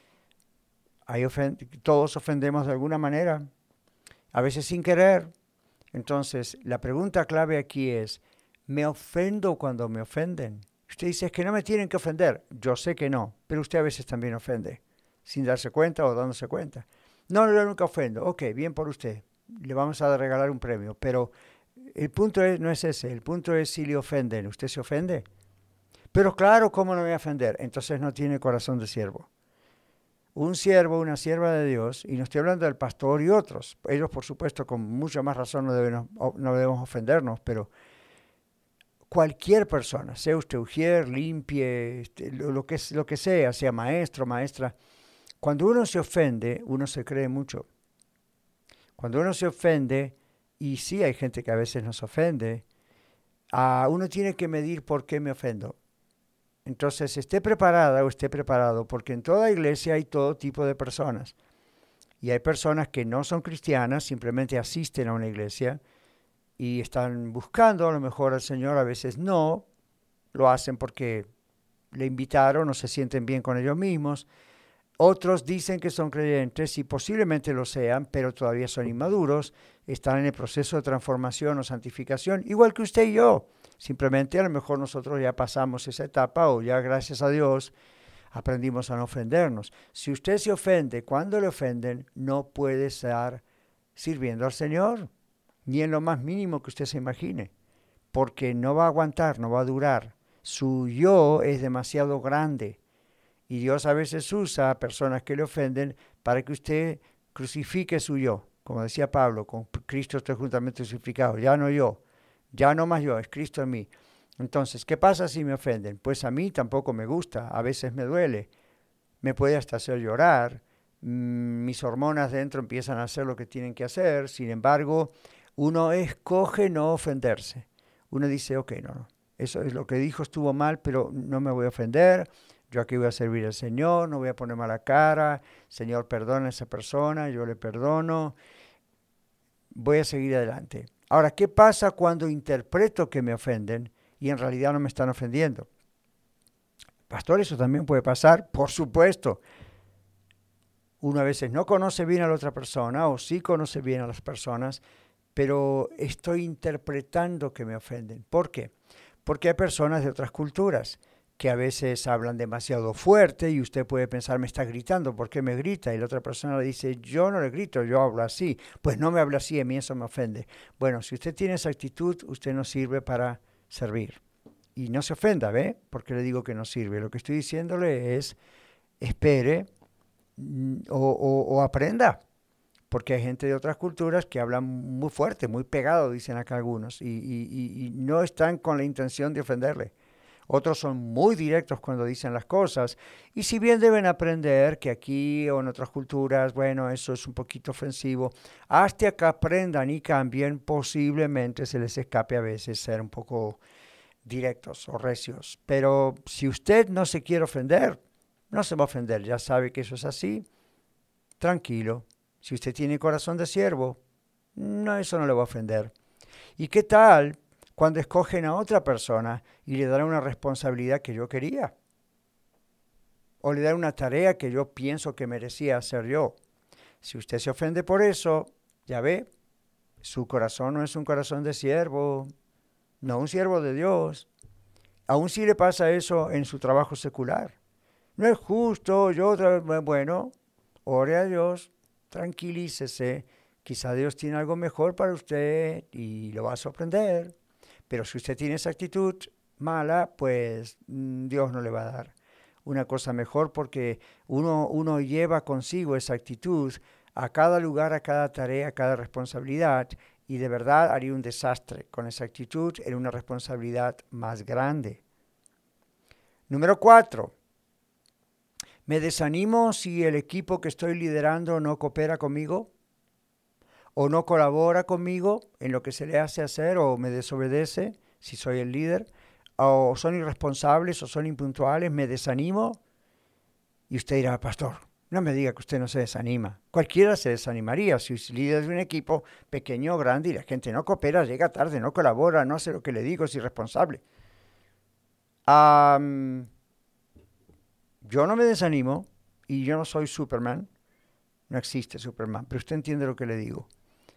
hay ofend- todos ofendemos de alguna manera, a veces sin querer. Entonces, la pregunta clave aquí es, ¿me ofendo cuando me ofenden? Usted dice, es que no me tienen que ofender. Yo sé que no, pero usted a veces también ofende, sin darse cuenta o dándose cuenta. No, yo nunca ofendo. Ok, bien por usted. Le vamos a regalar un premio, pero el punto es, no es ese. El punto es si le ofenden. ¿Usted se ofende? Pero claro, ¿cómo no me voy a ofender? Entonces no tiene corazón de siervo. Un siervo, una sierva de Dios, y no estoy hablando del pastor y otros. Ellos, por supuesto, con mucha más razón no debemos, no debemos ofendernos, pero cualquier persona, sea usted ujier, limpie, este, lo, lo, que, lo que sea, sea maestro, maestra, cuando uno se ofende, uno se cree mucho. Cuando uno se ofende, y sí hay gente que a veces nos ofende, uh, uno tiene que medir por qué me ofendo. Entonces, esté preparada o esté preparado, porque en toda iglesia hay todo tipo de personas. Y hay personas que no son cristianas, simplemente asisten a una iglesia y están buscando a lo mejor al Señor, a veces no, lo hacen porque le invitaron o se sienten bien con ellos mismos. Otros dicen que son creyentes y posiblemente lo sean, pero todavía son inmaduros, están en el proceso de transformación o santificación, igual que usted y yo. Simplemente a lo mejor nosotros ya pasamos esa etapa o ya gracias a Dios aprendimos a no ofendernos. Si usted se ofende cuando le ofenden, no puede estar sirviendo al Señor, ni en lo más mínimo que usted se imagine, porque no va a aguantar, no va a durar. Su yo es demasiado grande. Y Dios a veces usa a personas que le ofenden para que usted crucifique su yo. Como decía Pablo, con Cristo estoy juntamente crucificado. Ya no yo, ya no más yo, es Cristo en mí. Entonces, ¿qué pasa si me ofenden? Pues a mí tampoco me gusta, a veces me duele. Me puede hasta hacer llorar. Mm, mis hormonas dentro empiezan a hacer lo que tienen que hacer. Sin embargo, uno escoge no ofenderse. Uno dice, ok, no, no, eso es lo que dijo, estuvo mal, pero no me voy a ofender. Yo aquí voy a servir al Señor, no voy a poner mala cara. Señor, perdona a esa persona, yo le perdono. Voy a seguir adelante. Ahora, ¿qué pasa cuando interpreto que me ofenden y en realidad no me están ofendiendo? Pastor, eso también puede pasar, por supuesto. Uno a veces no conoce bien a la otra persona o sí conoce bien a las personas, pero estoy interpretando que me ofenden. ¿Por qué? Porque hay personas de otras culturas que a veces hablan demasiado fuerte y usted puede pensar, me está gritando, ¿por qué me grita? Y la otra persona le dice, yo no le grito, yo hablo así. Pues no me habla así, a mí eso me ofende. Bueno, si usted tiene esa actitud, usted no sirve para servir. Y no se ofenda, ¿ve? Porque le digo que no sirve. Lo que estoy diciéndole es, espere o, o, o aprenda. Porque hay gente de otras culturas que hablan muy fuerte, muy pegado, dicen acá algunos, y, y, y no están con la intención de ofenderle. Otros son muy directos cuando dicen las cosas, y si bien deben aprender que aquí o en otras culturas, bueno, eso es un poquito ofensivo, hasta que aprendan y cambien, posiblemente se les escape a veces ser un poco directos o recios. Pero si usted no se quiere ofender, no se va a ofender, ya sabe que eso es así, tranquilo. Si usted tiene corazón de siervo, no, eso no le va a ofender. ¿Y qué tal cuando escogen a otra persona y le dan una responsabilidad que yo quería? O le dan una tarea que yo pienso que merecía hacer yo. Si usted se ofende por eso, ya ve, su corazón no es un corazón de siervo, no un siervo de Dios. Aún si le pasa eso en su trabajo secular. No es justo, yo, bueno, ore a Dios, tranquilícese, quizá Dios tiene algo mejor para usted y lo va a sorprender. Pero si usted tiene esa actitud mala, pues Dios no le va a dar una cosa mejor, porque uno, uno lleva consigo esa actitud a cada lugar, a cada tarea, a cada responsabilidad, y de verdad haría un desastre con esa actitud en una responsabilidad más grande. Número cuatro. ¿Me desanimo si el equipo que estoy liderando no coopera conmigo? ¿O no colabora conmigo en lo que se le hace hacer o me desobedece si soy el líder? o son irresponsables o son impuntuales, me desanimo. Y usted dirá, pastor, no me diga que usted no se desanima. Cualquiera se desanimaría si es líder de un equipo pequeño o grande y la gente no coopera, llega tarde, no colabora, no hace lo que le digo, es irresponsable. Um, yo no me desanimo y yo no soy Superman. No existe Superman, pero usted entiende lo que le digo.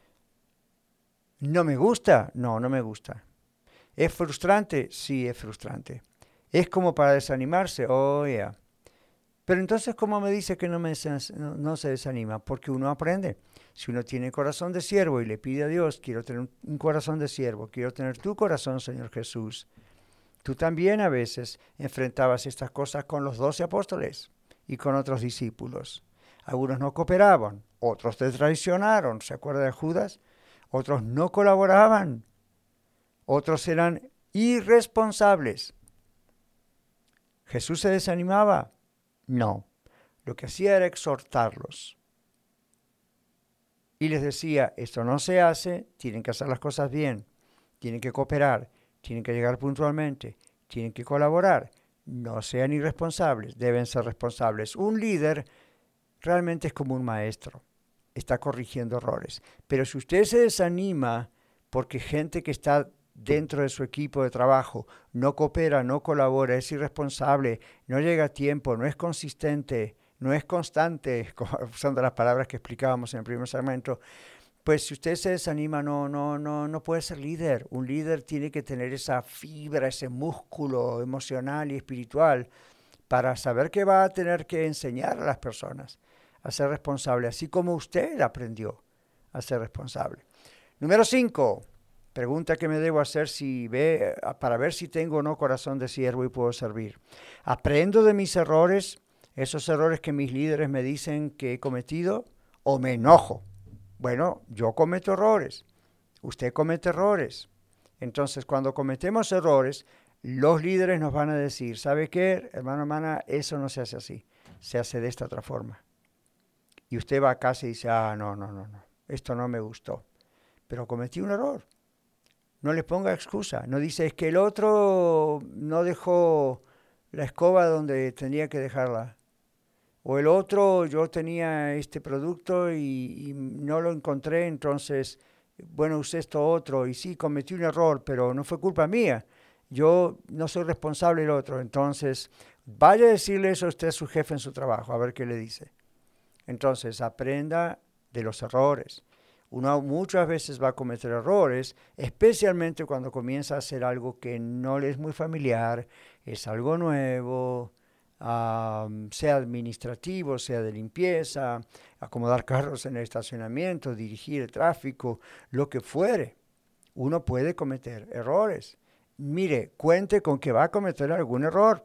¿No me gusta? No, no me gusta. ¿Es frustrante? Sí, es frustrante. ¿Es como para desanimarse? Oh, yeah. Pero entonces, ¿cómo me dice que no, me, no, no se desanima? Porque uno aprende. Si uno tiene corazón de siervo y le pide a Dios, quiero tener un, un corazón de siervo, quiero tener tu corazón, Señor Jesús. Tú también a veces enfrentabas estas cosas con los doce apóstoles y con otros discípulos. Algunos no cooperaban, otros te traicionaron, ¿se acuerda de Judas? Otros no colaboraban, otros eran irresponsables. ¿Jesús se desanimaba? No, lo que hacía era exhortarlos. Y les decía, esto no se hace, tienen que hacer las cosas bien, tienen que cooperar, tienen que llegar puntualmente, tienen que colaborar, no sean irresponsables, deben ser responsables. Un líder realmente es como un maestro, está corrigiendo errores. Pero si usted se desanima porque gente que está dentro de su equipo de trabajo no coopera, no colabora, es irresponsable, no llega a tiempo, no es consistente, no es constante, usando las palabras que explicábamos en el primer segmento, pues si usted se desanima, no, no, no, no puede ser líder. Un líder tiene que tener esa fibra, ese músculo emocional y espiritual para saber que va a tener que enseñar a las personas a ser responsable, así como usted aprendió a ser responsable. Número cinco. Pregunta que me debo hacer si ve, para ver si tengo o no corazón de siervo y puedo servir. ¿Aprendo de mis errores, esos errores que mis líderes me dicen que he cometido, o me enojo? Bueno, yo cometo errores, usted comete errores. Entonces, cuando cometemos errores, los líderes nos van a decir, ¿sabe qué, hermano, hermana? Eso no se hace así, se hace de esta otra forma. Y usted va a casa y dice, ah, no, no, no, no, esto no me gustó, pero cometí un error. No le ponga excusa. No dice, es que el otro no dejó la escoba donde tenía que dejarla. O el otro, yo tenía este producto y, y no lo encontré, entonces, bueno, usé esto otro. Y sí, cometí un error, pero no fue culpa mía. Yo no soy responsable del otro. Entonces, vaya a decirle eso a usted a su jefe en su trabajo, a ver qué le dice. Entonces, aprenda de los errores. Uno muchas veces va a cometer errores, especialmente cuando comienza a hacer algo que no le es muy familiar, es algo nuevo, um, sea administrativo, sea de limpieza, acomodar carros en el estacionamiento, dirigir el tráfico, lo que fuere. Uno puede cometer errores. Mire, cuente con que va a cometer algún error.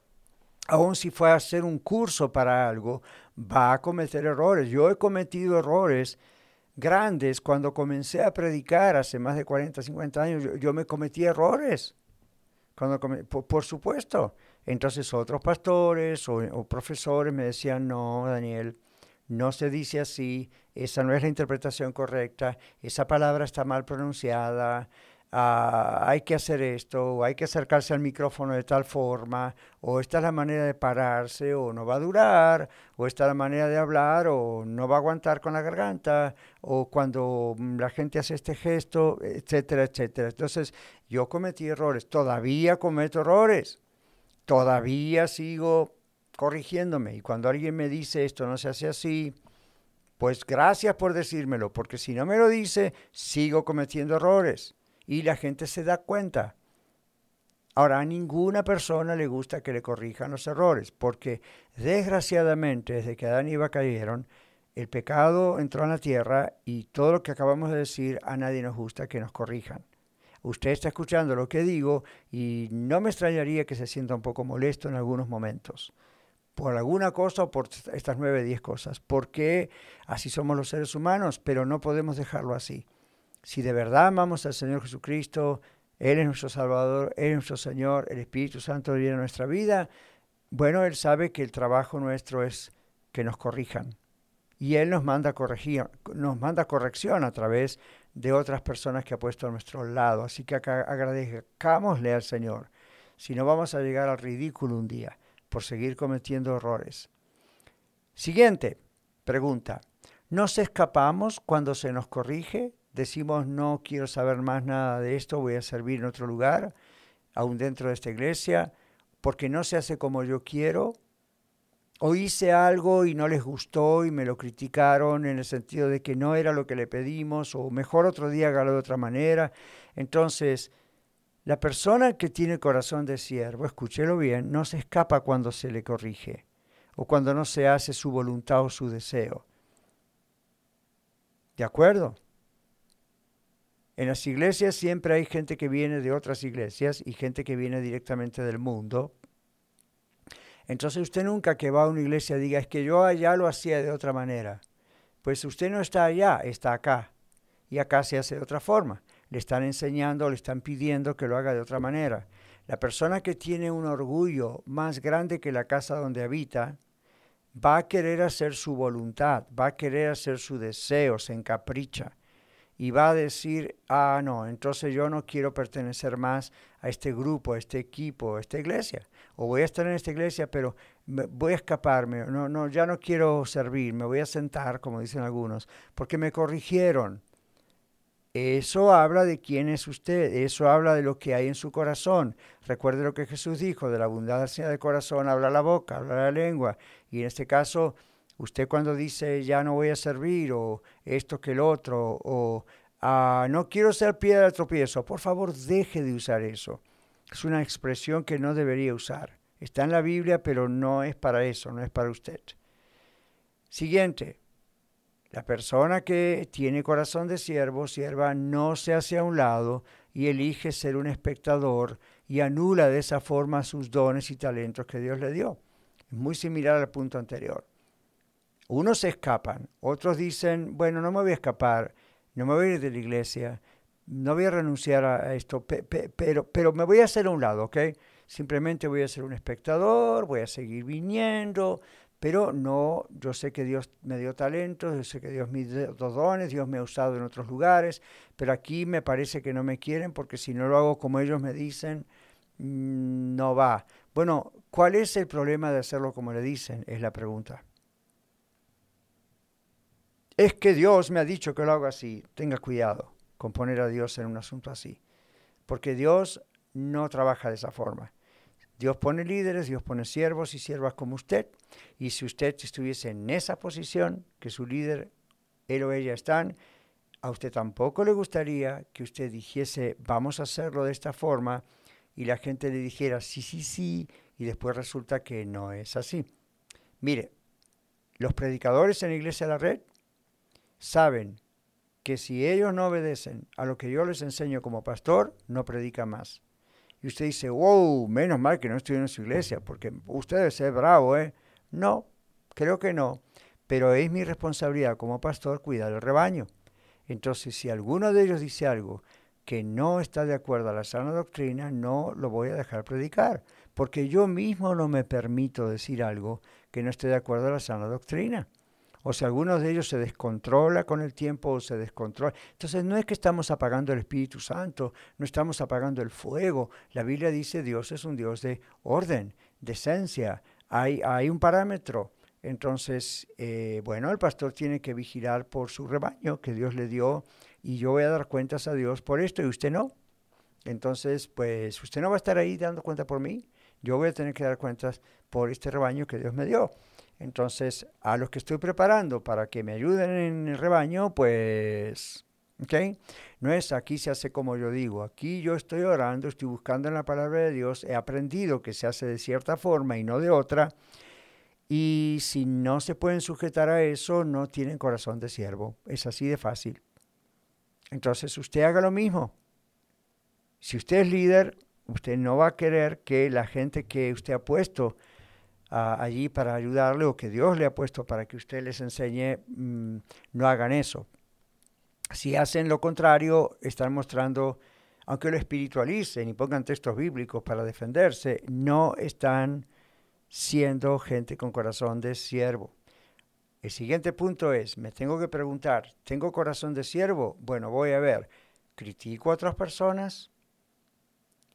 Aún si fue a hacer un curso para algo, va a cometer errores. Yo he cometido errores grandes cuando comencé a predicar hace más de cuarenta, cincuenta años. Yo, yo me cometí errores, cuando come, por, por supuesto. Entonces otros pastores o, o profesores me decían, no, Daniel, no se dice así, esa no es la interpretación correcta, esa palabra está mal pronunciada, uh, hay que hacer esto, o hay que acercarse al micrófono de tal forma, o esta es la manera de pararse, o no va a durar, o esta es la manera de hablar, o no va a aguantar con la garganta, o cuando la gente hace este gesto, etcétera, etcétera. Entonces, yo cometí errores, todavía cometo errores, todavía sigo corrigiéndome, y cuando alguien me dice esto no se hace así, pues gracias por decírmelo, porque si no me lo dice, sigo cometiendo errores. Y la gente se da cuenta. Ahora, a ninguna persona le gusta que le corrijan los errores, porque desgraciadamente, desde que Adán y Eva cayeron, el pecado entró en la tierra y todo lo que acabamos de decir, a nadie nos gusta que nos corrijan. Usted está escuchando lo que digo y no me extrañaría que se sienta un poco molesto en algunos momentos, por alguna cosa o por estas nueve, diez cosas, porque así somos los seres humanos, pero no podemos dejarlo así. Si de verdad amamos al Señor Jesucristo, Él es nuestro Salvador, Él es nuestro Señor, el Espíritu Santo viene a nuestra vida, bueno, Él sabe que el trabajo nuestro es que nos corrijan. Y Él nos manda corregir, nos manda corrección a través de otras personas que ha puesto a nuestro lado. Así que acá agradezcámosle al Señor Si no, vamos a llegar al ridículo un día por seguir cometiendo errores. Siguiente pregunta. ¿Nos escapamos cuando se nos corrige? Decimos, no quiero saber más nada de esto, voy a servir en otro lugar, aún dentro de esta iglesia, porque no se hace como yo quiero. O hice algo y no les gustó y me lo criticaron en el sentido de que no era lo que le pedimos, o mejor otro día hágalo de otra manera. Entonces, la persona que tiene corazón de siervo, escúchelo bien, no se escapa cuando se le corrige o cuando no se hace su voluntad o su deseo. ¿De acuerdo? En las iglesias siempre hay gente que viene de otras iglesias y gente que viene directamente del mundo. Entonces usted nunca que va a una iglesia diga, es que yo allá lo hacía de otra manera. Pues usted no está allá, está acá. Y acá se hace de otra forma. Le están enseñando, le están pidiendo que lo haga de otra manera. La persona que tiene un orgullo más grande que la casa donde habita, va a querer hacer su voluntad, va a querer hacer su deseo, se encapricha. Y va a decir, ah, no, entonces yo no quiero pertenecer más a este grupo, a este equipo, a esta iglesia. O voy a estar en esta iglesia, pero me, voy a escaparme. No, no, ya no quiero servir, me voy a sentar, como dicen algunos, porque me corrigieron. Eso habla de quién es usted, eso habla de lo que hay en su corazón. Recuerde lo que Jesús dijo, de la abundancia del corazón habla la boca, habla la lengua. Y en este caso, usted cuando dice ya no voy a servir, o esto que el otro, o ah, no quiero ser piedra de tropiezo, por favor deje de usar eso. Es una expresión que no debería usar. Está en la Biblia, pero no es para eso, no es para usted. Siguiente. La persona que tiene corazón de siervo, sierva, no se hace a un lado y elige ser un espectador y anula de esa forma sus dones y talentos que Dios le dio. Es muy similar al punto anterior. Unos se escapan, otros dicen, bueno, no me voy a escapar, no me voy a ir de la iglesia, no voy a renunciar a esto, pe, pe, pero, pero me voy a hacer a un lado, ¿ok? Simplemente voy a ser un espectador, voy a seguir viniendo, pero no, yo sé que Dios me dio talentos, yo sé que Dios me dio dones, Dios me ha usado en otros lugares, pero aquí me parece que no me quieren porque si no lo hago como ellos me dicen, no va. Bueno, ¿cuál es el problema de hacerlo como le dicen? Es la pregunta. Es que Dios me ha dicho que lo hago así. Tenga cuidado con poner a Dios en un asunto así, porque Dios no trabaja de esa forma. Dios pone líderes, Dios pone siervos y siervas como usted. Y si usted estuviese en esa posición, que su líder, él o ella están, a usted tampoco le gustaría que usted dijese, vamos a hacerlo de esta forma, y la gente le dijera, sí, sí, sí, y después resulta que no es así. Mire, los predicadores en la Iglesia de la Red saben que si ellos no obedecen a lo que yo les enseño como pastor, no predican más. Y usted dice, wow, menos mal que no estoy en su iglesia, porque usted debe ser bravo, ¿eh? No, creo que no. Pero es mi responsabilidad como pastor cuidar el rebaño. Entonces, si alguno de ellos dice algo que no está de acuerdo a la sana doctrina, no lo voy a dejar predicar. Porque yo mismo no me permito decir algo que no esté de acuerdo a la sana doctrina. O si alguno de ellos se descontrola con el tiempo o se descontrola. Entonces no es que estamos apagando el Espíritu Santo, no estamos apagando el fuego. La Biblia dice Dios es un Dios de orden, de esencia. Hay, hay un parámetro. Entonces, eh, bueno, el pastor tiene que vigilar por su rebaño que Dios le dio y yo voy a dar cuentas a Dios por esto y usted no. Entonces, pues usted no va a estar ahí dando cuenta por mí. Yo voy a tener que dar cuentas por este rebaño que Dios me dio. Entonces, a los que estoy preparando para que me ayuden en el rebaño, pues, ¿ok? No es aquí se hace como yo digo. Aquí yo estoy orando, estoy buscando en la palabra de Dios. He aprendido que se hace de cierta forma y no de otra. Y si no se pueden sujetar a eso, no tienen corazón de siervo. Es así de fácil. Entonces, usted haga lo mismo. Si usted es líder, usted no va a querer que la gente que usted ha puesto Uh, allí para ayudarle o que Dios le ha puesto para que usted les enseñe, mmm, no hagan eso. Si hacen lo contrario, están mostrando, aunque lo espiritualicen y pongan textos bíblicos para defenderse, no están siendo gente con corazón de siervo. El siguiente punto es, me tengo que preguntar, ¿tengo corazón de siervo? Bueno, voy a ver, ¿critico a otras personas?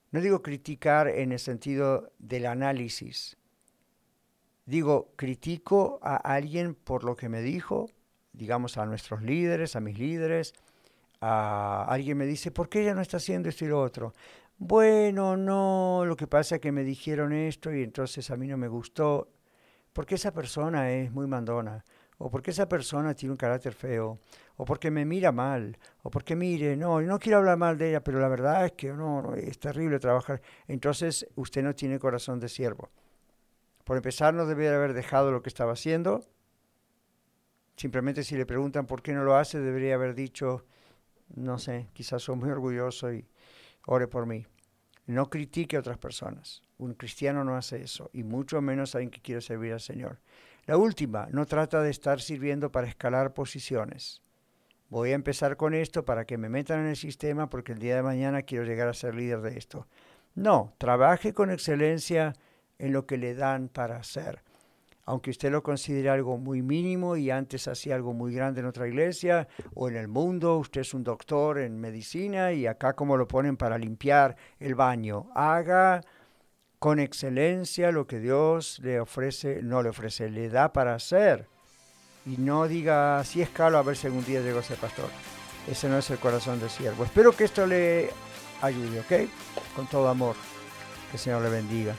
No digo criticar en el sentido del análisis. Digo, critico a alguien por lo que me dijo, digamos a nuestros líderes, a mis líderes. A alguien me dice, ¿por qué ella no está haciendo esto y lo otro? Bueno, no, lo que pasa es que me dijeron esto y entonces a mí no me gustó. Porque esa persona es muy mandona, o porque esa persona tiene un carácter feo, o porque me mira mal, o porque mire, no, no quiero hablar mal de ella, pero la verdad es que no, no, es terrible trabajar. Entonces usted no tiene corazón de siervo. Por empezar, no debería haber dejado lo que estaba haciendo. Simplemente si le preguntan por qué no lo hace, debería haber dicho, no sé, quizás soy muy orgulloso y ore por mí. No critique a otras personas. Un cristiano no hace eso, y mucho menos alguien que quiere servir al Señor. La última, no trata de estar sirviendo para escalar posiciones. Voy a empezar con esto para que me metan en el sistema porque el día de mañana quiero llegar a ser líder de esto. No, trabaje con excelencia en lo que le dan para hacer. Aunque usted lo considere algo muy mínimo y antes hacía algo muy grande en otra iglesia o en el mundo, usted es un doctor en medicina y acá como lo ponen para limpiar el baño. Haga con excelencia lo que Dios le ofrece, no le ofrece, le da para hacer. Y no diga, si escalo a ver si algún día llego a ser pastor. Ese no es el corazón del siervo. Espero que esto le ayude, ¿ok? Con todo amor. Que el Señor le bendiga.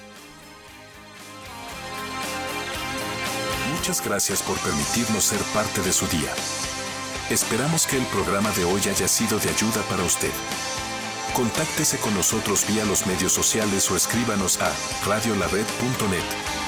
Muchas gracias por permitirnos ser parte de su día. Esperamos que el programa de hoy haya sido de ayuda para usted. Contáctese con nosotros vía los medios sociales o escríbanos a radio la red punto net.